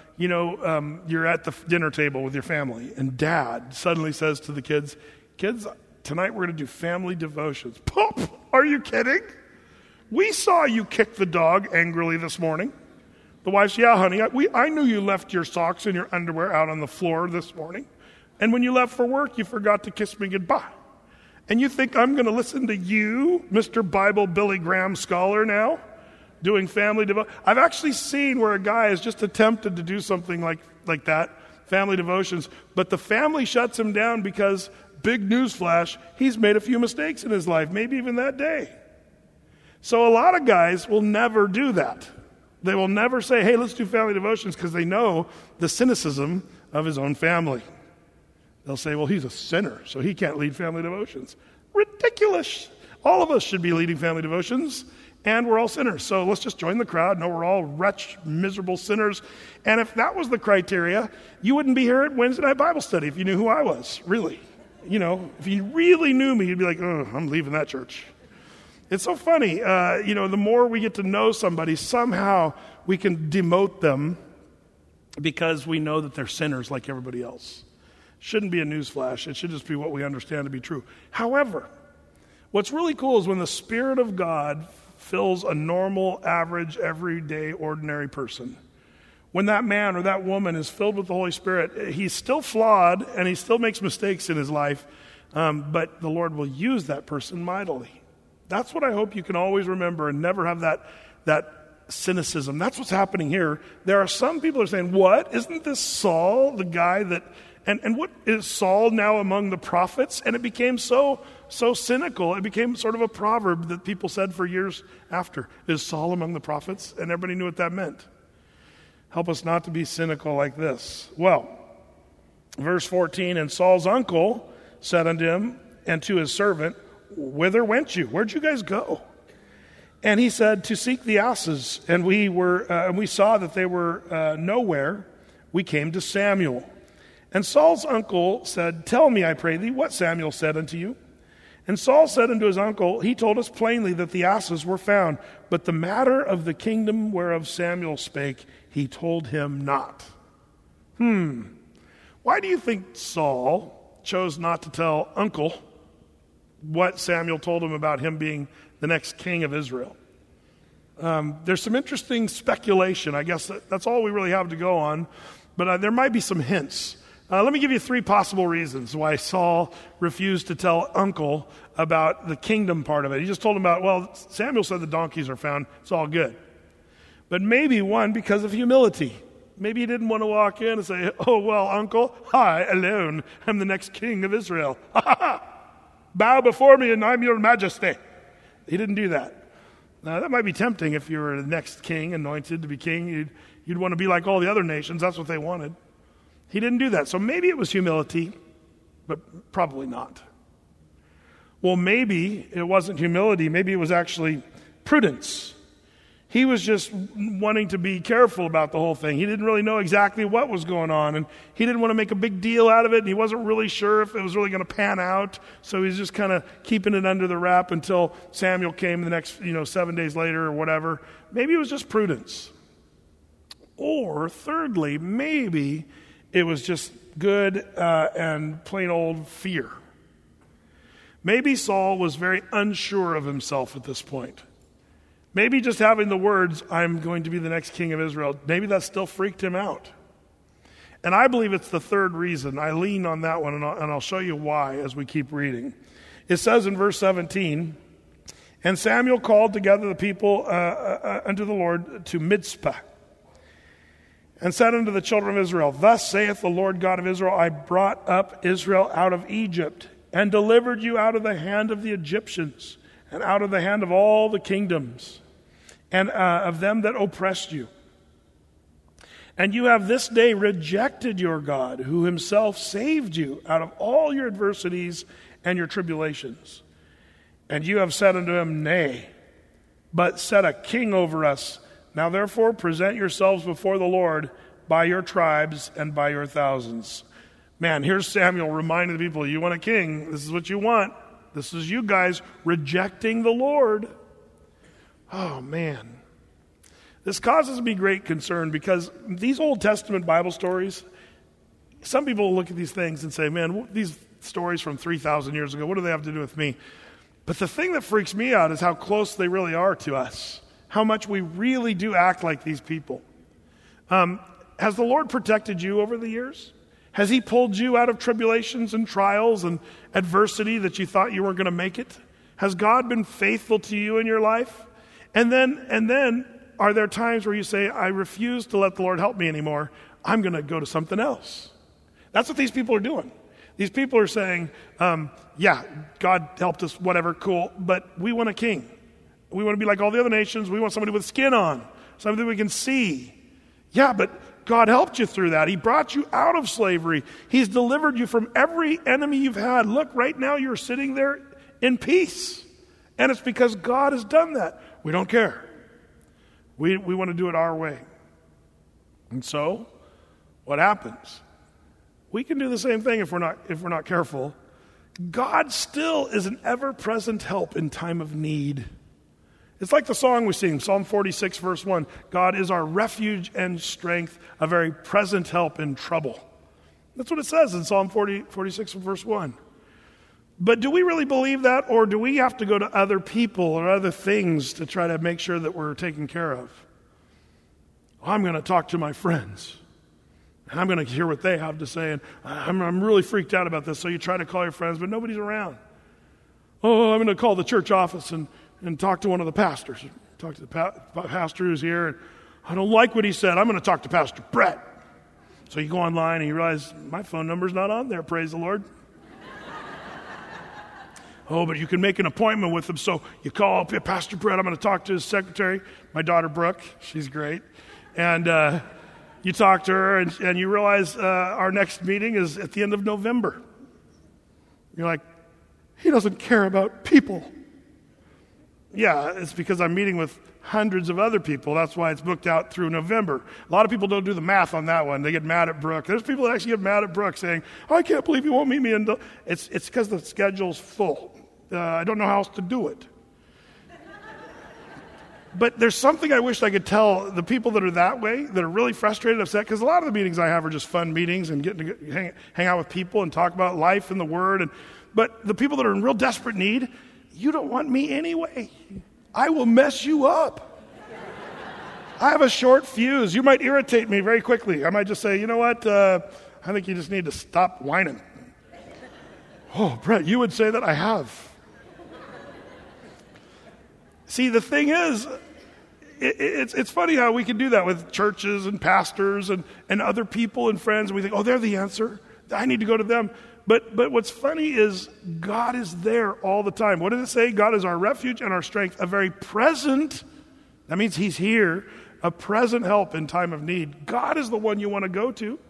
You're at the dinner table with your family, and Dad suddenly says to the kids, tonight we're going to do family devotions. Pop! Are you kidding? We saw you kick the dog angrily this morning. The wife's, yeah, honey, I knew you left your socks and your underwear out on the floor this morning. And when you left for work, you forgot to kiss me goodbye. And you think I'm going to listen to you, Mr. Bible Billy Graham scholar now, doing family devotion? I've actually seen where a guy has just attempted to do something like that, family devotions, but the family shuts him down because, big newsflash, he's made a few mistakes in his life, maybe even that day. So a lot of guys will never do that. They will never say, hey, let's do family devotions, because they know the cynicism of his own family. They'll say, well, he's a sinner, so he can't lead family devotions. Ridiculous. All of us should be leading family devotions, and we're all sinners. So let's just join the crowd. No, we're all wretched, miserable sinners. And if that was the criteria, you wouldn't be here at Wednesday night Bible study if you knew who I was, really. If you really knew me, you'd be like, oh, I'm leaving that church. It's so funny. The more we get to know somebody, somehow we can demote them because we know that they're sinners like everybody else. Shouldn't be a newsflash. It should just be what we understand to be true. However, what's really cool is when the Spirit of God fills a normal, average, everyday, ordinary person. When that man or that woman is filled with the Holy Spirit, he's still flawed and he still makes mistakes in his life, but the Lord will use that person mightily. That's what I hope you can always remember and never have that cynicism. That's what's happening here. There are some people who are saying, what? Isn't this Saul, the guy that... And what is Saul now among the prophets? And it became so cynical. It became sort of a proverb that people said for years after. Is Saul among the prophets? And everybody knew what that meant. Help us not to be cynical like this. Well, verse 14, and Saul's uncle said unto him and to his servant, whither went you? Where'd you guys go? And he said, to seek the asses. And we saw that they were nowhere. We came to Samuel. And Saul's uncle said, tell me, I pray thee, what Samuel said unto you. And Saul said unto his uncle, he told us plainly that the asses were found, but the matter of the kingdom whereof Samuel spake, he told him not. Why do you think Saul chose not to tell uncle what Samuel told him about him being the next king of Israel? There's some interesting speculation. I guess that's all we really have to go on, but there might be some hints. Let me give you 3 possible reasons why Saul refused to tell uncle about the kingdom part of it. He just told him about, well, Samuel said the donkeys are found. It's all good. But maybe one, because of humility. Maybe he didn't want to walk in and say, oh, well, uncle, I alone am the next king of Israel. Bow before me and I'm your majesty. He didn't do that. Now, that might be tempting if you were the next king, anointed to be king. You'd want to be like all the other nations. That's what they wanted. He didn't do that. So maybe it was humility, but probably not. Well, maybe it wasn't humility. Maybe it was actually prudence. He was just wanting to be careful about the whole thing. He didn't really know exactly what was going on, and he didn't want to make a big deal out of it, and he wasn't really sure if it was really going to pan out, so he's just kind of keeping it under the wrap until Samuel came the next, 7 days later or whatever. Maybe it was just prudence. Or, thirdly, maybe it was just good and plain old fear. Maybe Saul was very unsure of himself at this point. Maybe just having the words, I'm going to be the next king of Israel, maybe that still freaked him out. And I believe it's the third reason. I lean on that one, and I'll show you why as we keep reading. It says in verse 17, and Samuel called together the people unto the Lord to Mizpah, and said unto the children of Israel, thus saith the Lord God of Israel, I brought up Israel out of Egypt, and delivered you out of the hand of the Egyptians, and out of the hand of all the kingdoms, and of them that oppressed you. And you have this day rejected your God, who himself saved you out of all your adversities and your tribulations. And you have said unto him, nay, but set a king over us. Now therefore present yourselves before the Lord by your tribes and by your thousands. Man, here's Samuel reminding the people, you want a king, this is what you want. This is you guys rejecting the Lord. Oh, man. This causes me great concern because these Old Testament Bible stories, some people look at these things and say, man, these stories from 3,000 years ago, what do they have to do with me? But the thing that freaks me out is how close they really are to us, how much we really do act like these people. Has the Lord protected you over the years? Has he pulled you out of tribulations and trials and adversity that you thought you weren't going to make it? Has God been faithful to you in your life? And then are there times where you say, I refuse to let the Lord help me anymore. I'm going to go to something else. That's what these people are doing. These people are saying, yeah, God helped us, whatever, cool, but we want a king. We want to be like all the other nations. We want somebody with skin on, somebody we can see. Yeah, but God helped you through that. He brought you out of slavery. He's delivered you from every enemy you've had. Look, right now you're sitting there in peace. And it's because God has done that. We don't care. We want to do it our way. And so, what happens? We can do the same thing if we're not careful. God still is an ever-present help in time of need. It's like the song we sing, Psalm 46, verse 1. God is our refuge and strength, a very present help in trouble. That's what it says in Psalm 46, verse 1. But do we really believe that, or do we have to go to other people or other things to try to make sure that we're taken care of? I'm going to talk to my friends, and I'm going to hear what they have to say, and I'm really freaked out about this, so you try to call your friends, but nobody's around. Oh, I'm going to call the church office and talk to one of the pastors. Talk to the pastor who's here, and I don't like what he said. I'm going to talk to Pastor Brett. So you go online and you realize my phone number's not on there, praise the Lord. Oh, but you can make an appointment with him. So you call up Pastor Brett. I'm going to talk to his secretary, my daughter Brooke. She's great. And you talk to her, and you realize our next meeting is at the end of November. You're like, he doesn't care about people. Yeah, it's because I'm meeting with hundreds of other people. That's why it's booked out through November. A lot of people don't do the math on that one. They get mad at Brooke. There's people that actually get mad at Brooke saying, oh, I can't believe you won't meet me. It's because the schedule's full. I don't know how else to do it. But there's something I wish I could tell the people that are that way, that are really frustrated, upset, because a lot of the meetings I have are just fun meetings and getting to hang out with people and talk about life and the Word. But the people that are in real desperate need, you don't want me anyway. I will mess you up. I have a short fuse. You might irritate me very quickly. I might just say, you know what, I think you just need to stop whining. Oh, Brett, you would say that? I have. See, the thing is, it's funny how we can do that with churches and pastors and other people and friends. And we think, oh, they're the answer. I need to go to them. But what's funny is God is there all the time. What does it say? God is our refuge and our strength, a very present, that means he's here, a present help in time of need. God is the one you want to go to.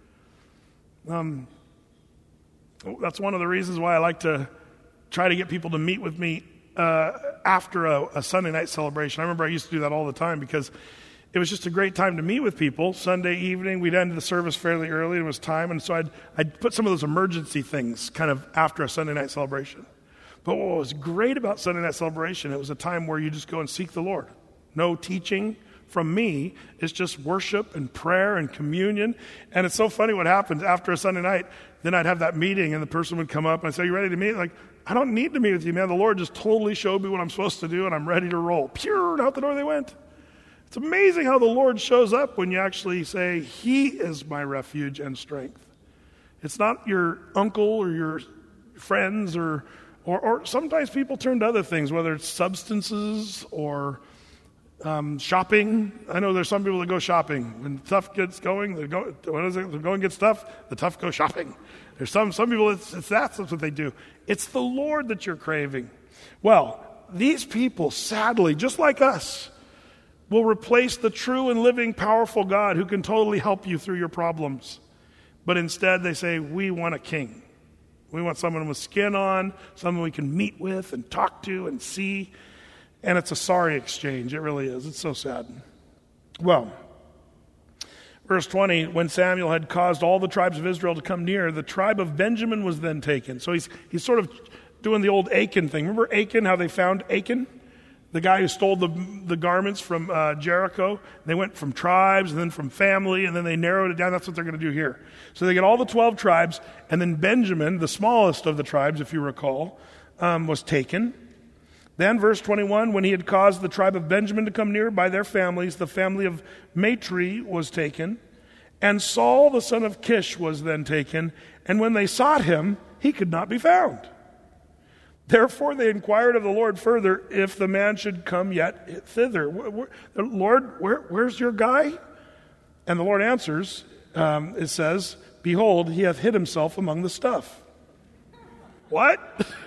That's one of the reasons why I like to try to get people to meet with me after a Sunday night celebration. I remember I used to do that all the time because it was just a great time to meet with people. Sunday evening, we'd end the service fairly early. It was time, and so I'd put some of those emergency things kind of after a Sunday night celebration. But what was great about Sunday night celebration, it was a time where you just go and seek the Lord. No teaching, from me is just worship and prayer and communion. And it's so funny what happens after a Sunday night. Then I'd have that meeting and the person would come up and I'd say, "You ready to meet?" Like, I don't need to meet with you, man. The Lord just totally showed me what I'm supposed to do and I'm ready to roll. Pure, out the door they went. It's amazing how the Lord shows up when you actually say, He is my refuge and strength. It's not your uncle or your friends or sometimes people turn to other things, whether it's substances or shopping. I know there's some people that go shopping. When stuff gets going, they go and get stuff, the tough go shopping. There's some people, that's what they do. It's the Lord that you're craving. Well, these people, sadly, just like us, will replace the true and living, powerful God who can totally help you through your problems. But instead they say, we want a king. We want someone with skin on, someone we can meet with and talk to and see. And it's a sorry exchange. It really is. It's so sad. Well, verse 20, when Samuel had caused all the tribes of Israel to come near, the tribe of Benjamin was then taken. So he's sort of doing the old Achan thing. Remember Achan, how they found Achan? The guy who stole the garments from Jericho. They went from tribes and then from family, and then they narrowed it down. That's what they're going to do here. So they get all the 12 tribes, and then Benjamin, the smallest of the tribes, if you recall, was taken. Then, verse 21, when he had caused the tribe of Benjamin to come near by their families, the family of Matri was taken, and Saul the son of Kish was then taken, and when they sought him, he could not be found. Therefore they inquired of the Lord further if the man should come yet thither. Lord, where's your guy? And the Lord answers, it says, behold, he hath hid himself among the stuff. What?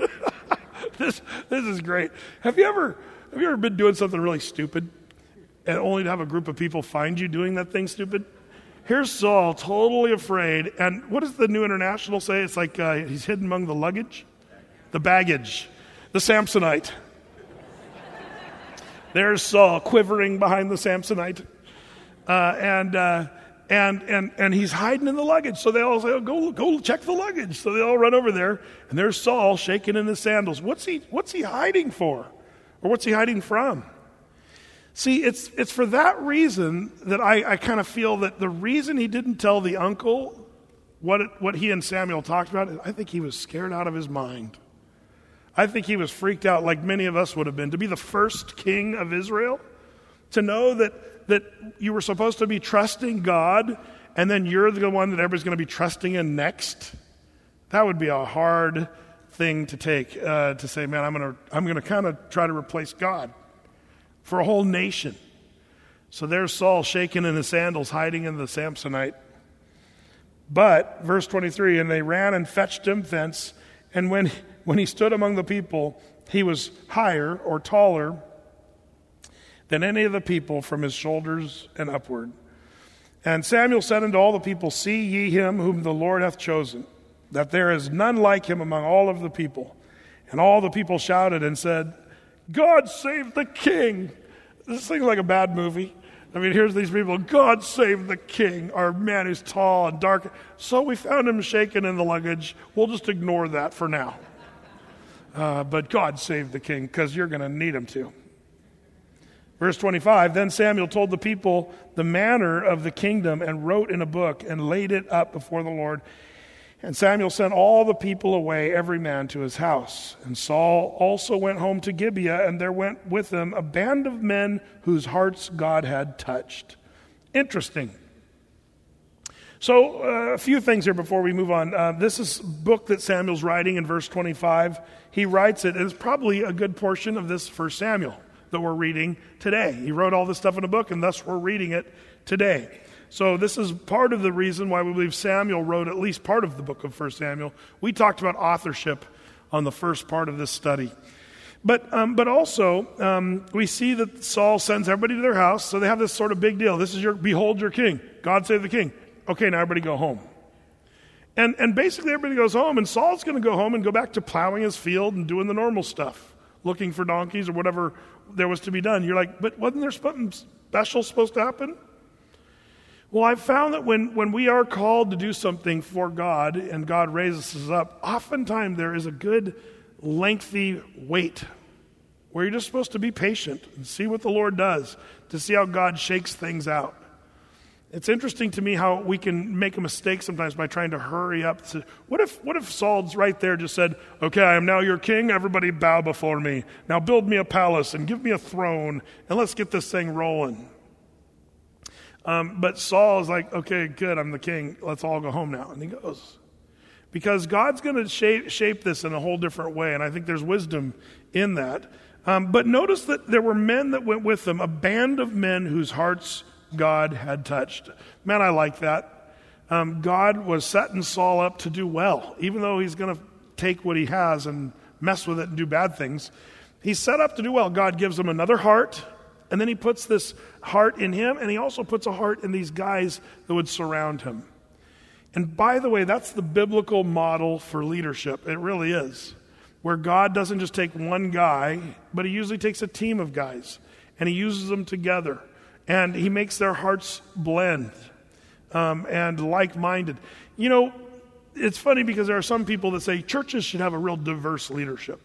This is great. Have you ever been doing something really stupid and only to have a group of people find you doing that thing stupid? Here's Saul, totally afraid. And what does the New International say? It's like he's hidden among the luggage. The baggage, the Samsonite. There's Saul quivering behind the Samsonite, and he's hiding in the luggage. So they all say, oh, "Go check the luggage." So they all run over there, and there's Saul shaking in his sandals. What's he hiding for, or what's he hiding from? See, it's for that reason that I kind of feel that the reason he didn't tell the uncle what he and Samuel talked about, I think he was scared out of his mind. I think he was freaked out like many of us would have been. To be the first king of Israel, to know that you were supposed to be trusting God, and then you're the one that everybody's going to be trusting in next, that would be a hard thing to take, to say, man, I'm going to kind of try to replace God for a whole nation. So there's Saul shaking in his sandals, hiding in the Samsonite. But, verse 23, and they ran and fetched him thence, and when he stood among the people, he was higher or taller than any of the people from his shoulders and upward. And Samuel said unto all the people, see ye him whom the Lord hath chosen, that there is none like him among all of the people. And all the people shouted and said, God save the king. This seems like a bad movie. I mean, here's these people, God save the king, our man who's tall and dark. So we found him shaking in the luggage. We'll just ignore that for now. But God save the king, because you're going to need him to. Verse 25, then Samuel told the people the manner of the kingdom and wrote in a book and laid it up before the Lord. And Samuel sent all the people away, every man to his house. And Saul also went home to Gibeah, and there went with him a band of men whose hearts God had touched. Interesting. So a few things here before we move on. This is a book that Samuel's writing in verse 25. He writes it, and it's probably a good portion of this 1 Samuel that we're reading today. He wrote all this stuff in a book, and thus we're reading it today. So this is part of the reason why we believe Samuel wrote at least part of the book of 1 Samuel. We talked about authorship on the first part of this study. But also, we see that Saul sends everybody to their house, so they have this sort of big deal. This is behold your king. God save the king. Okay, now everybody go home. And basically everybody goes home, and Saul's going to go home and go back to plowing his field and doing the normal stuff, looking for donkeys or whatever there was to be done. You're like, but wasn't there something special supposed to happen? Well, I've found that when we are called to do something for God and God raises us up, oftentimes there is a good lengthy wait where you're just supposed to be patient and see what the Lord does, to see how God shakes things out. It's interesting to me how we can make a mistake sometimes by trying to hurry up. What if Saul's right there just said, okay, I am now your king, everybody bow before me. Now build me a palace and give me a throne, and let's get this thing rolling. But Saul is like, okay, good, I'm the king, let's all go home now. And he goes. Because God's going to shape this in a whole different way, and I think there's wisdom in that. But notice that there were men that went with them, a band of men whose hearts God had touched. Man, I like that. God was setting Saul up to do well. Even though he's going to take what he has and mess with it and do bad things, he's set up to do well. God gives him another heart, and then he puts this heart in him, and he also puts a heart in these guys that would surround him. And by the way, that's the biblical model for leadership. It really is. Where God doesn't just take one guy, but he usually takes a team of guys, and he uses them together. And he makes their hearts blend and like-minded. You know, it's funny because there are some people that say churches should have a real diverse leadership.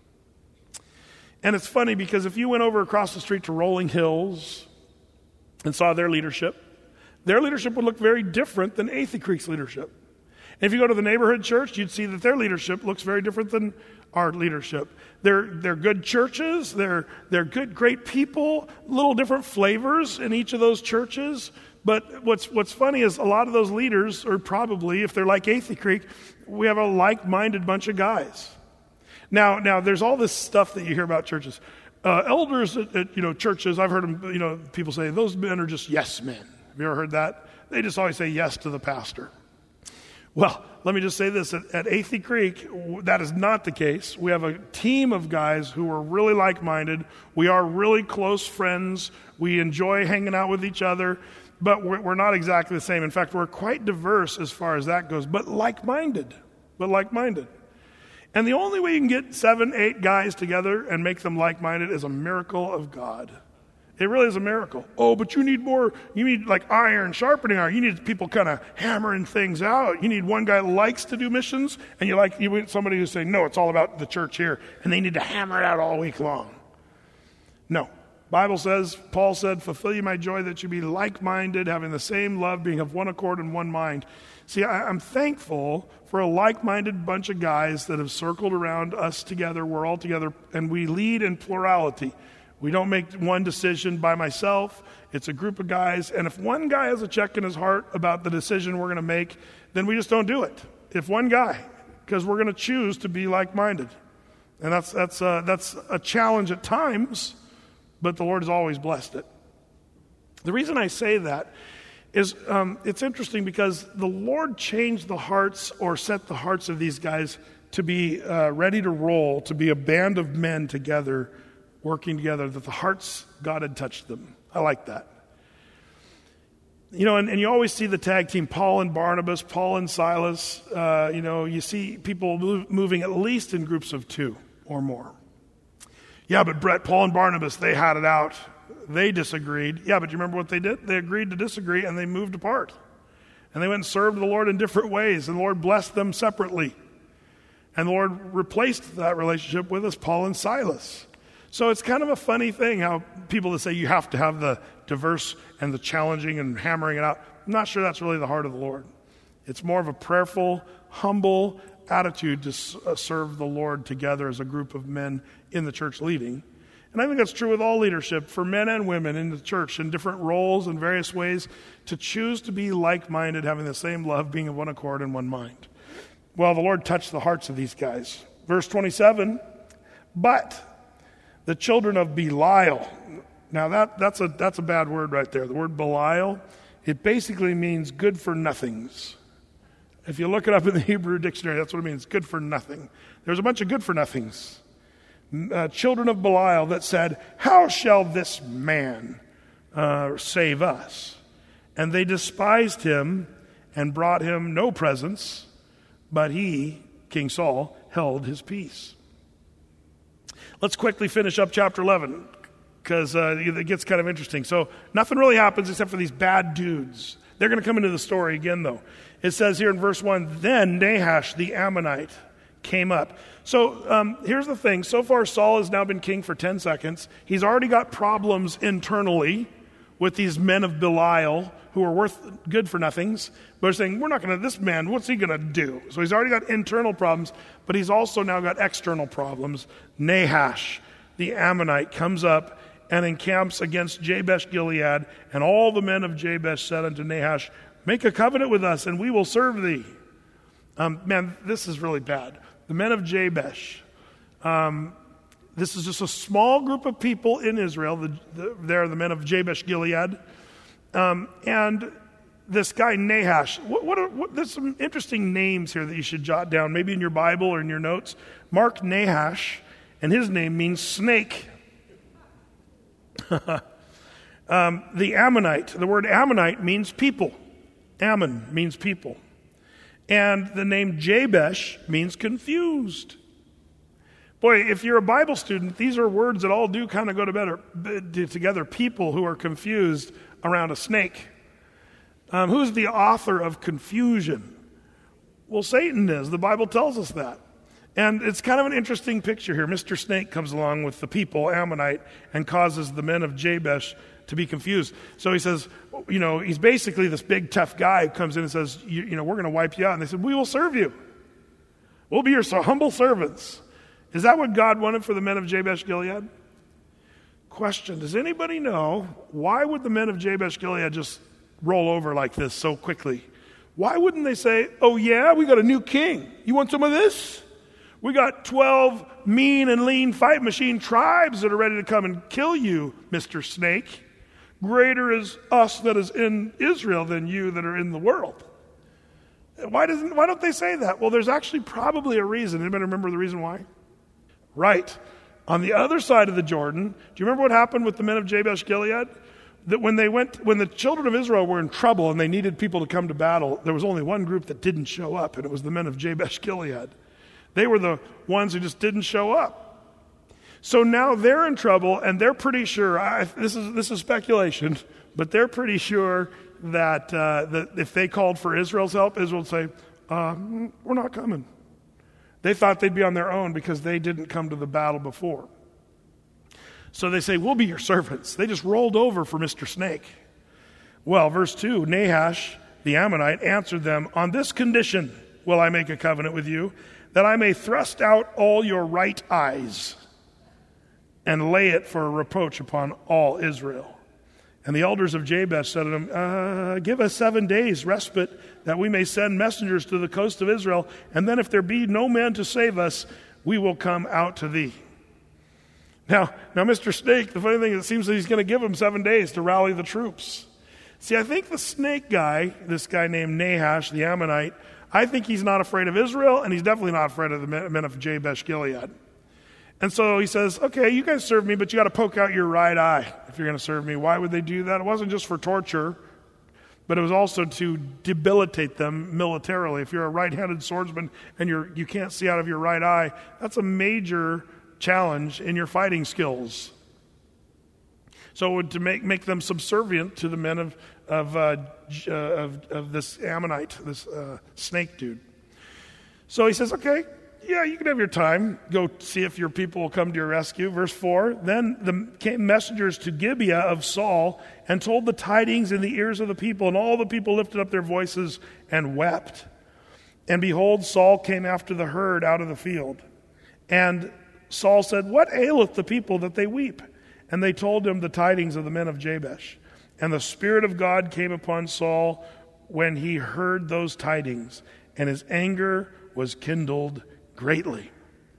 And it's funny because if you went over across the street to Rolling Hills and saw their leadership would look very different than Athey Creek's leadership. And if you go to the neighborhood church, you'd see that their leadership looks very different than our leadership. They're good churches, they're good, great people, little different flavors in each of those churches. But what's funny is a lot of those leaders are probably, if they're like Athey Creek, we have a like-minded bunch of guys. Now there's all this stuff that you hear about churches. Elders at churches, I've heard them, people say, those men are just yes men. Have you ever heard that? They just always say yes to the pastor. Well, let me just say this. At Athey Creek, that is not the case. We have a team of guys who are really like-minded. We are really close friends. We enjoy hanging out with each other, but we're not exactly the same. In fact, we're quite diverse as far as that goes, but like-minded. And the only way you can get 7, 8 guys together and make them like-minded is a miracle of God. It really is a miracle. Oh, but you need like iron, sharpening iron. You need people kind of hammering things out. You need one guy that likes to do missions, and you want somebody who's saying, no, it's all about the church here, and they need to hammer it out all week long. No. Bible says, Paul said, fulfill you my joy that you be like-minded, having the same love, being of one accord and one mind. See, I'm thankful for a like-minded bunch of guys that have circled around us together. We're all together, and we lead in plurality. We don't make one decision by myself. It's a group of guys. And if one guy has a check in his heart about the decision we're going to make, then we just don't do it. If one guy, because we're going to choose to be like-minded. And that's a challenge at times, but the Lord has always blessed it. The reason I say that is it's interesting because the Lord changed the hearts or set the hearts of these guys to be ready to roll, to be a band of men together, working together, that the hearts, God had touched them. I like that. And you always see the tag team, Paul and Barnabas, Paul and Silas. You see people moving at least in groups of 2 or more. Yeah, but Brett, Paul and Barnabas, they had it out. They disagreed. Yeah, but you remember what they did? They agreed to disagree, and they moved apart. And they went and served the Lord in different ways, and the Lord blessed them separately. And the Lord replaced that relationship with us, Paul and Silas. So it's kind of a funny thing how people that say you have to have the diverse and the challenging and hammering it out. I'm not sure that's really the heart of the Lord. It's more of a prayerful, humble attitude to serve the Lord together as a group of men in the church leading. And I think that's true with all leadership, for men and women in the church in different roles and various ways, to choose to be like-minded, having the same love, being of one accord and one mind. Well, the Lord touched the hearts of these guys. Verse 27, but the children of Belial. Now that's a bad word right there. The word Belial, it basically means good for nothings. If you look it up in the Hebrew dictionary, that's what it means, good for nothing. There's a bunch of good for nothings. Children of Belial that said, how shall this man save us? And they despised him and brought him no presents, but he, King Saul, held his peace. Let's quickly finish up chapter 11, because it gets kind of interesting. So nothing really happens except for these bad dudes. They're going to come into the story again, though. It says here in verse 1, then Nahash the Ammonite came up. So here's the thing. So far, Saul has now been king for 10 seconds. He's already got problems internally with these men of Belial who are good for nothings. But they're saying, this man, what's he going to do? So he's already got internal problems, but he's also now got external problems. Nahash, the Ammonite, comes up and encamps against Jabesh Gilead, and all the men of Jabesh said unto Nahash, make a covenant with us, and we will serve thee. Man, this is really bad. The men of Jabesh, this is just a small group of people in Israel. They're the men of Jabesh Gilead. And this guy Nahash, there's some interesting names here that you should jot down, maybe in your Bible or in your notes. Mark Nahash, and his name means snake. The Ammonite, the word Ammonite means people. Ammon means people. And the name Jabesh means confused. Boy, if you're a Bible student, these are words that all do kind of go together. People who are confused around a snake. Who's the author of confusion? Well, Satan is. The Bible tells us that. And it's kind of an interesting picture here. Mr. Snake comes along with the people, Ammonite, and causes the men of Jabesh to be confused. So he says, he's basically this big tough guy who comes in and says, we're going to wipe you out. And they said, we will serve you. We'll be your humble servants. Is that what God wanted for the men of Jabesh Gilead? Question, does anybody know why would the men of Jabesh Gilead just roll over like this so quickly? Why wouldn't they say, oh yeah, we got a new king. You want some of this? We got 12 mean and lean fight machine tribes that are ready to come and kill you, Mr. Snake. Greater is us that is in Israel than you that are in the world. Why don't they say that? Well, there's actually probably a reason. Anybody remember the reason why? Right. On the other side of the Jordan, do you remember what happened with the men of Jabesh Gilead? That when the children of Israel were in trouble and they needed people to come to battle, there was only one group that didn't show up, and it was the men of Jabesh Gilead. They were the ones who just didn't show up. So now they're in trouble, and they're pretty sure, this is speculation, but they're pretty sure that if they called for Israel's help, Israel would say, we're not coming. They thought they'd be on their own because they didn't come to the battle before. So they say, we'll be your servants. They just rolled over for Mr. Snake. Well, verse 2, Nahash, the Ammonite, answered them, on this condition will I make a covenant with you, that I may thrust out all your right eyes and lay it for a reproach upon all Israel. And the elders of Jabesh said to him, give us 7 days respite, that we may send messengers to the coast of Israel, and then if there be no man to save us, we will come out to thee. Now, Mr. Snake, the funny thing is it seems that he's going to give him 7 days to rally the troops. See, I think the snake guy, this guy named Nahash, the Ammonite, I think he's not afraid of Israel, and he's definitely not afraid of the men of Jabesh Gilead. And so he says, okay, you guys serve me, but you got to poke out your right eye if you're going to serve me. Why would they do that? It wasn't just for torture, but it was also to debilitate them militarily. If you're a right-handed swordsman and you can't see out of your right eye, that's a major challenge in your fighting skills. So it would to make them subservient to the men of this Ammonite, this snake dude. So he says, okay, yeah, you can have your time. Go see if your people will come to your rescue. Verse 4, then came messengers to Gibeah of Saul and told the tidings in the ears of the people, and all the people lifted up their voices and wept. And behold, Saul came after the herd out of the field. And Saul said, what aileth the people that they weep? And they told him the tidings of the men of Jabesh. And the Spirit of God came upon Saul when he heard those tidings, and his anger was kindled greatly.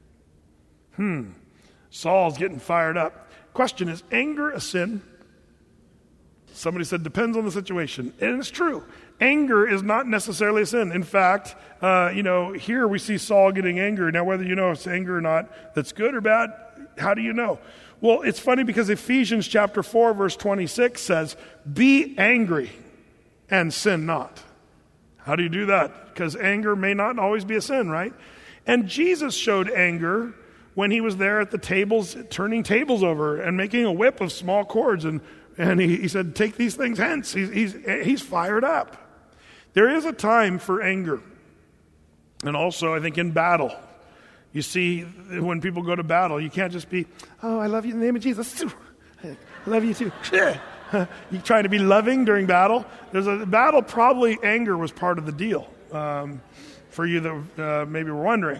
Saul's getting fired up. Question, is anger a sin? Somebody said, depends on the situation. And it's true. Anger is not necessarily a sin. In fact, here we see Saul getting angry. Now, whether you know it's anger or not, that's good or bad, how do you know? Well, it's funny because Ephesians chapter 4, verse 26 says, be angry and sin not. How do you do that? Because anger may not always be a sin, right? And Jesus showed anger when he was there at the tables, turning tables over and making a whip of small cords. And he said, take these things hence. He's fired up. There is a time for anger. And also, I think in battle. You see, when people go to battle, you can't just be, oh, I love you in the name of Jesus. I love you too. You trying to be loving during battle? There's a battle, probably anger was part of the deal, for you that maybe were wondering.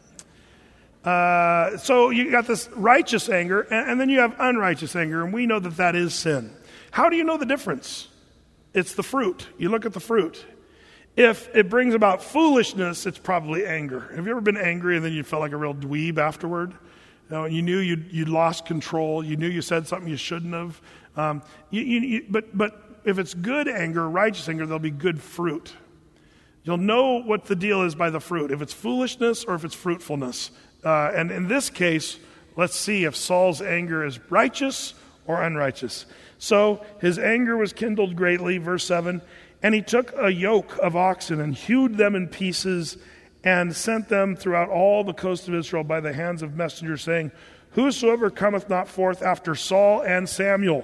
So you got this righteous anger, and then you have unrighteous anger, and we know that that is sin. How do you know the difference? It's the fruit. You look at the fruit. If it brings about foolishness, it's probably anger. Have you ever been angry and then you felt like a real dweeb afterward? You knew you'd lost control. You knew you said something you shouldn't have. But if it's good anger, righteous anger, there'll be good fruit. You'll know what the deal is by the fruit, if it's foolishness or if it's fruitfulness. And in this case, let's see if Saul's anger is righteous or unrighteous. So his anger was kindled greatly, verse 7, and he took a yoke of oxen and hewed them in pieces and sent them throughout all the coast of Israel by the hands of messengers, saying, whosoever cometh not forth after Saul and Samuel,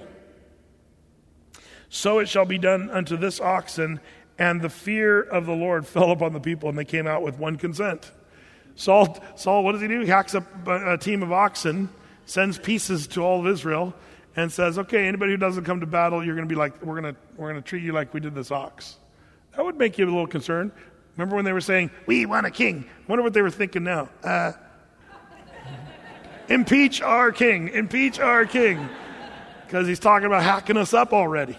so it shall be done unto this oxen. And the fear of the Lord fell upon the people, and they came out with one consent. Saul, what does he do? He hacks up a team of oxen, sends pieces to all of Israel, and says, okay, anybody who doesn't come to battle, you're going to be like, we're going to treat you like we did this ox. That would make you a little concerned. Remember when they were saying, we want a king? I wonder what they were thinking now. Impeach our king, because he's talking about hacking us up already.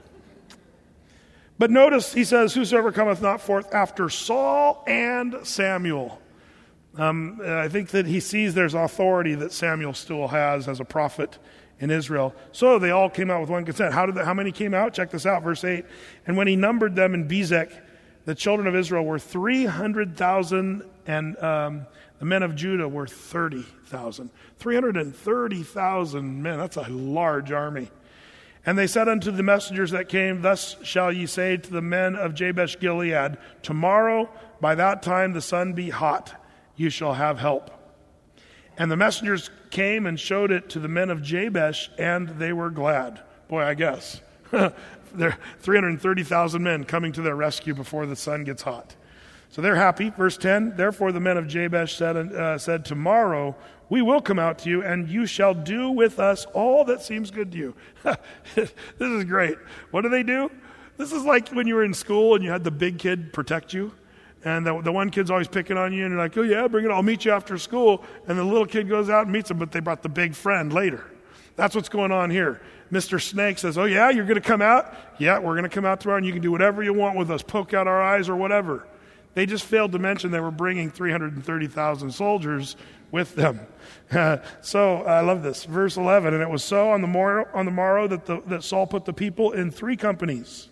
But notice he says, whosoever cometh not forth after Saul and Samuel. I think that he sees there's authority that Samuel still has as a prophet in Israel. So they all came out with one consent. How many came out? Check this out, verse 8. And when he numbered them in Bezek, the children of Israel were 300,000, and the men of Judah were 30,000. 330,000 men. That's a large army. And they said unto the messengers that came, thus shall ye say to the men of Jabesh Gilead, tomorrow by that time the sun be hot, you shall have help. And the messengers came and showed it to the men of Jabesh, and they were glad. Boy, I guess. There are 330,000 men coming to their rescue before the sun gets hot. So they're happy. Verse 10, therefore the men of Jabesh said, tomorrow we will come out to you, and you shall do with us all that seems good to you. This is great. What do they do? This is like when you were in school and you had the big kid protect you. And the one kid's always picking on you, and you're like, oh yeah, bring it on. I'll meet you after school. And the little kid goes out and meets him, but they brought the big friend later. That's what's going on here. Mr. Snake says, oh yeah, you're going to come out? Yeah, we're going to come out tomorrow, and you can do whatever you want with us, poke out our eyes or whatever. They just failed to mention they were bringing 330,000 soldiers with them. So I love this. Verse 11, and it was so on the morrow that Saul put the people in 3 companies.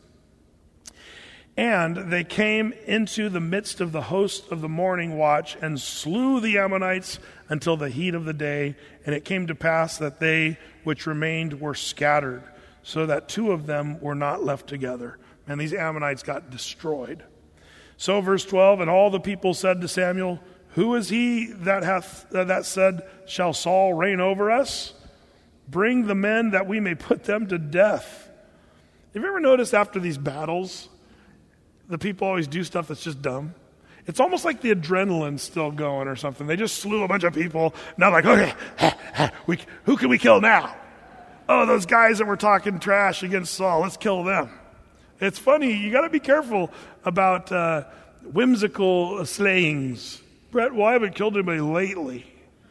And they came into the midst of the host of the morning watch and slew the Ammonites until the heat of the day. And it came to pass that they which remained were scattered, so that 2 of them were not left together. And these Ammonites got destroyed. So verse 12, and all the people said to Samuel, who is he that said, shall Saul reign over us? Bring the men that we may put them to death. Have you ever noticed after these battles, the people always do stuff that's just dumb? It's almost like the adrenaline's still going or something. They just slew a bunch of people. Now like, okay, who can we kill now? Oh, those guys that were talking trash against Saul, let's kill them. It's funny, you got to be careful about whimsical slayings. Brett, well, I haven't killed anybody lately.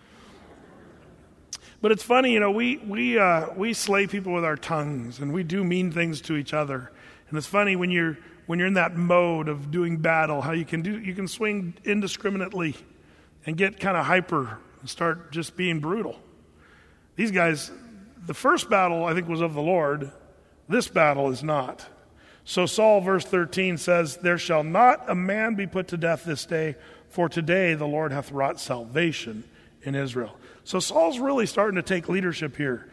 But it's funny, we slay people with our tongues, and we do mean things to each other. And it's funny when you're in that mode of doing battle, how you can swing indiscriminately and get kind of hyper and start just being brutal. These guys, the first battle I think was of the Lord. This battle is not. So Saul, verse 13 says, there shall not a man be put to death this day, for today the Lord hath wrought salvation in Israel. So Saul's really starting to take leadership here.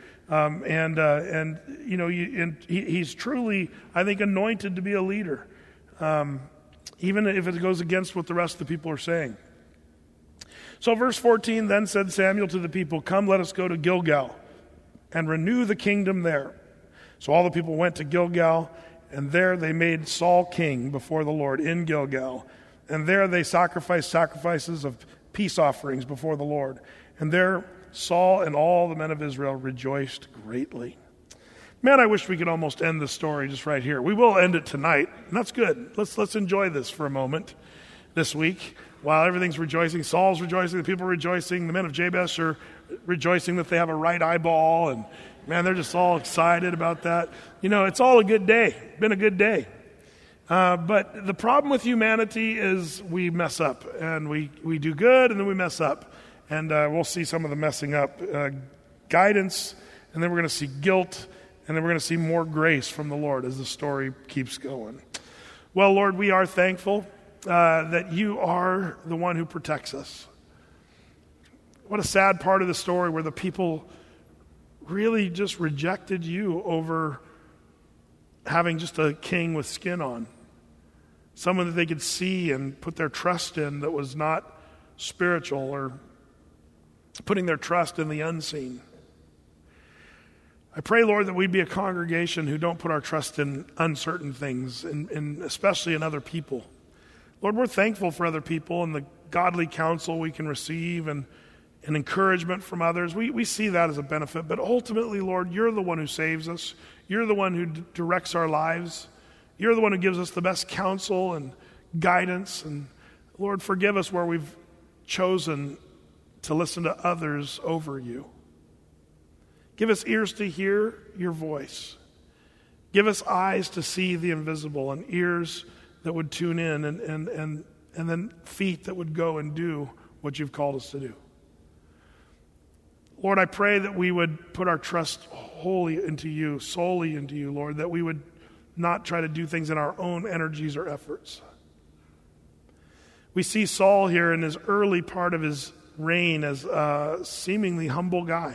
He's truly, I think, anointed to be a leader, even if it goes against what the rest of the people are saying. So verse 14, then said Samuel to the people, come, let us go to Gilgal and renew the kingdom there. So all the people went to Gilgal, and there they made Saul king before the Lord in Gilgal. And there they sacrificed sacrifices of peace offerings before the Lord. And there Saul and all the men of Israel rejoiced greatly. Man, I wish we could almost end the story just right here. We will end it tonight, and that's good. Let's enjoy this for a moment this week. While everything's rejoicing, Saul's rejoicing, the people are rejoicing, the men of Jabesh are rejoicing that they have a right eyeball, and man, they're just all excited about that. You know, it's all a good day. Been a good day. But the problem with humanity is we mess up, and we do good, and then we mess up. And we'll see some of the messing up. Guidance, and then we're going to see guilt, and then we're going to see more grace from the Lord as the story keeps going. Well, Lord, we are thankful that you are the one who protects us. What a sad part of the story where the people really just rejected you over having just a king with skin on. Someone that they could see and put their trust in that was not spiritual, or putting their trust in the unseen. I pray, Lord, that we'd be a congregation who don't put our trust in uncertain things, and especially in other people. Lord, we're thankful for other people and the godly counsel we can receive and encouragement from others. We see that as a benefit. But ultimately, Lord, you're the one who saves us. You're the one who directs our lives. You're the one who gives us the best counsel and guidance. And Lord, forgive us where we've chosen to listen to others over you. Give us ears to hear your voice. Give us eyes to see the invisible, and ears that would tune in, and then feet that would go and do what you've called us to do. Lord, I pray that we would put our trust wholly into you, solely into you, Lord, that we would not try to do things in our own energies or efforts. We see Saul here in his early part of his reign as a seemingly humble guy,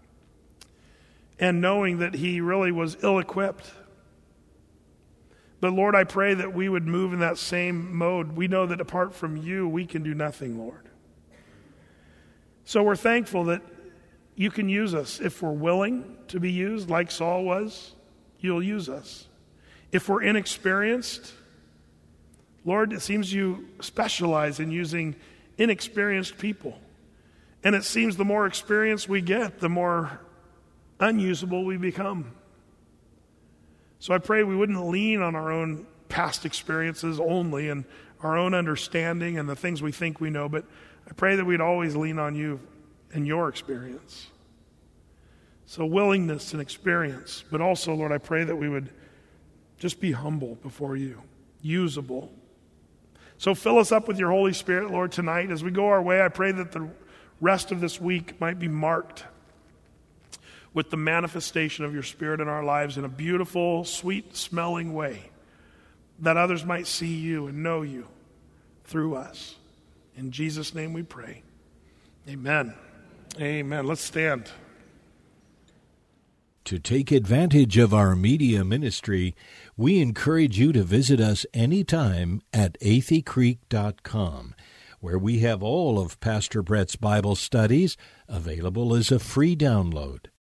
and knowing that he really was ill-equipped. But Lord, I pray that we would move in that same mode. We know that apart from you, we can do nothing, Lord. So we're thankful that you can use us. If we're willing to be used like Saul was, you'll use us. If we're inexperienced, Lord, it seems you specialize in using inexperienced people. And it seems the more experience we get, the more unusable we become. So I pray we wouldn't lean on our own past experiences only and our own understanding and the things we think we know, but I pray that we'd always lean on you and your experience. So willingness and experience, but also, Lord, I pray that we would just be humble before you, usable. So fill us up with your Holy Spirit, Lord, tonight. As we go our way, I pray that the rest of this week might be marked with the manifestation of your Spirit in our lives in a beautiful, sweet-smelling way, that others might see you and know you through us. In Jesus' name we pray. Amen. Amen. Let's stand. To take advantage of our media ministry, we encourage you to visit us anytime at atheycreek.com, where we have all of Pastor Brett's Bible studies available as a free download.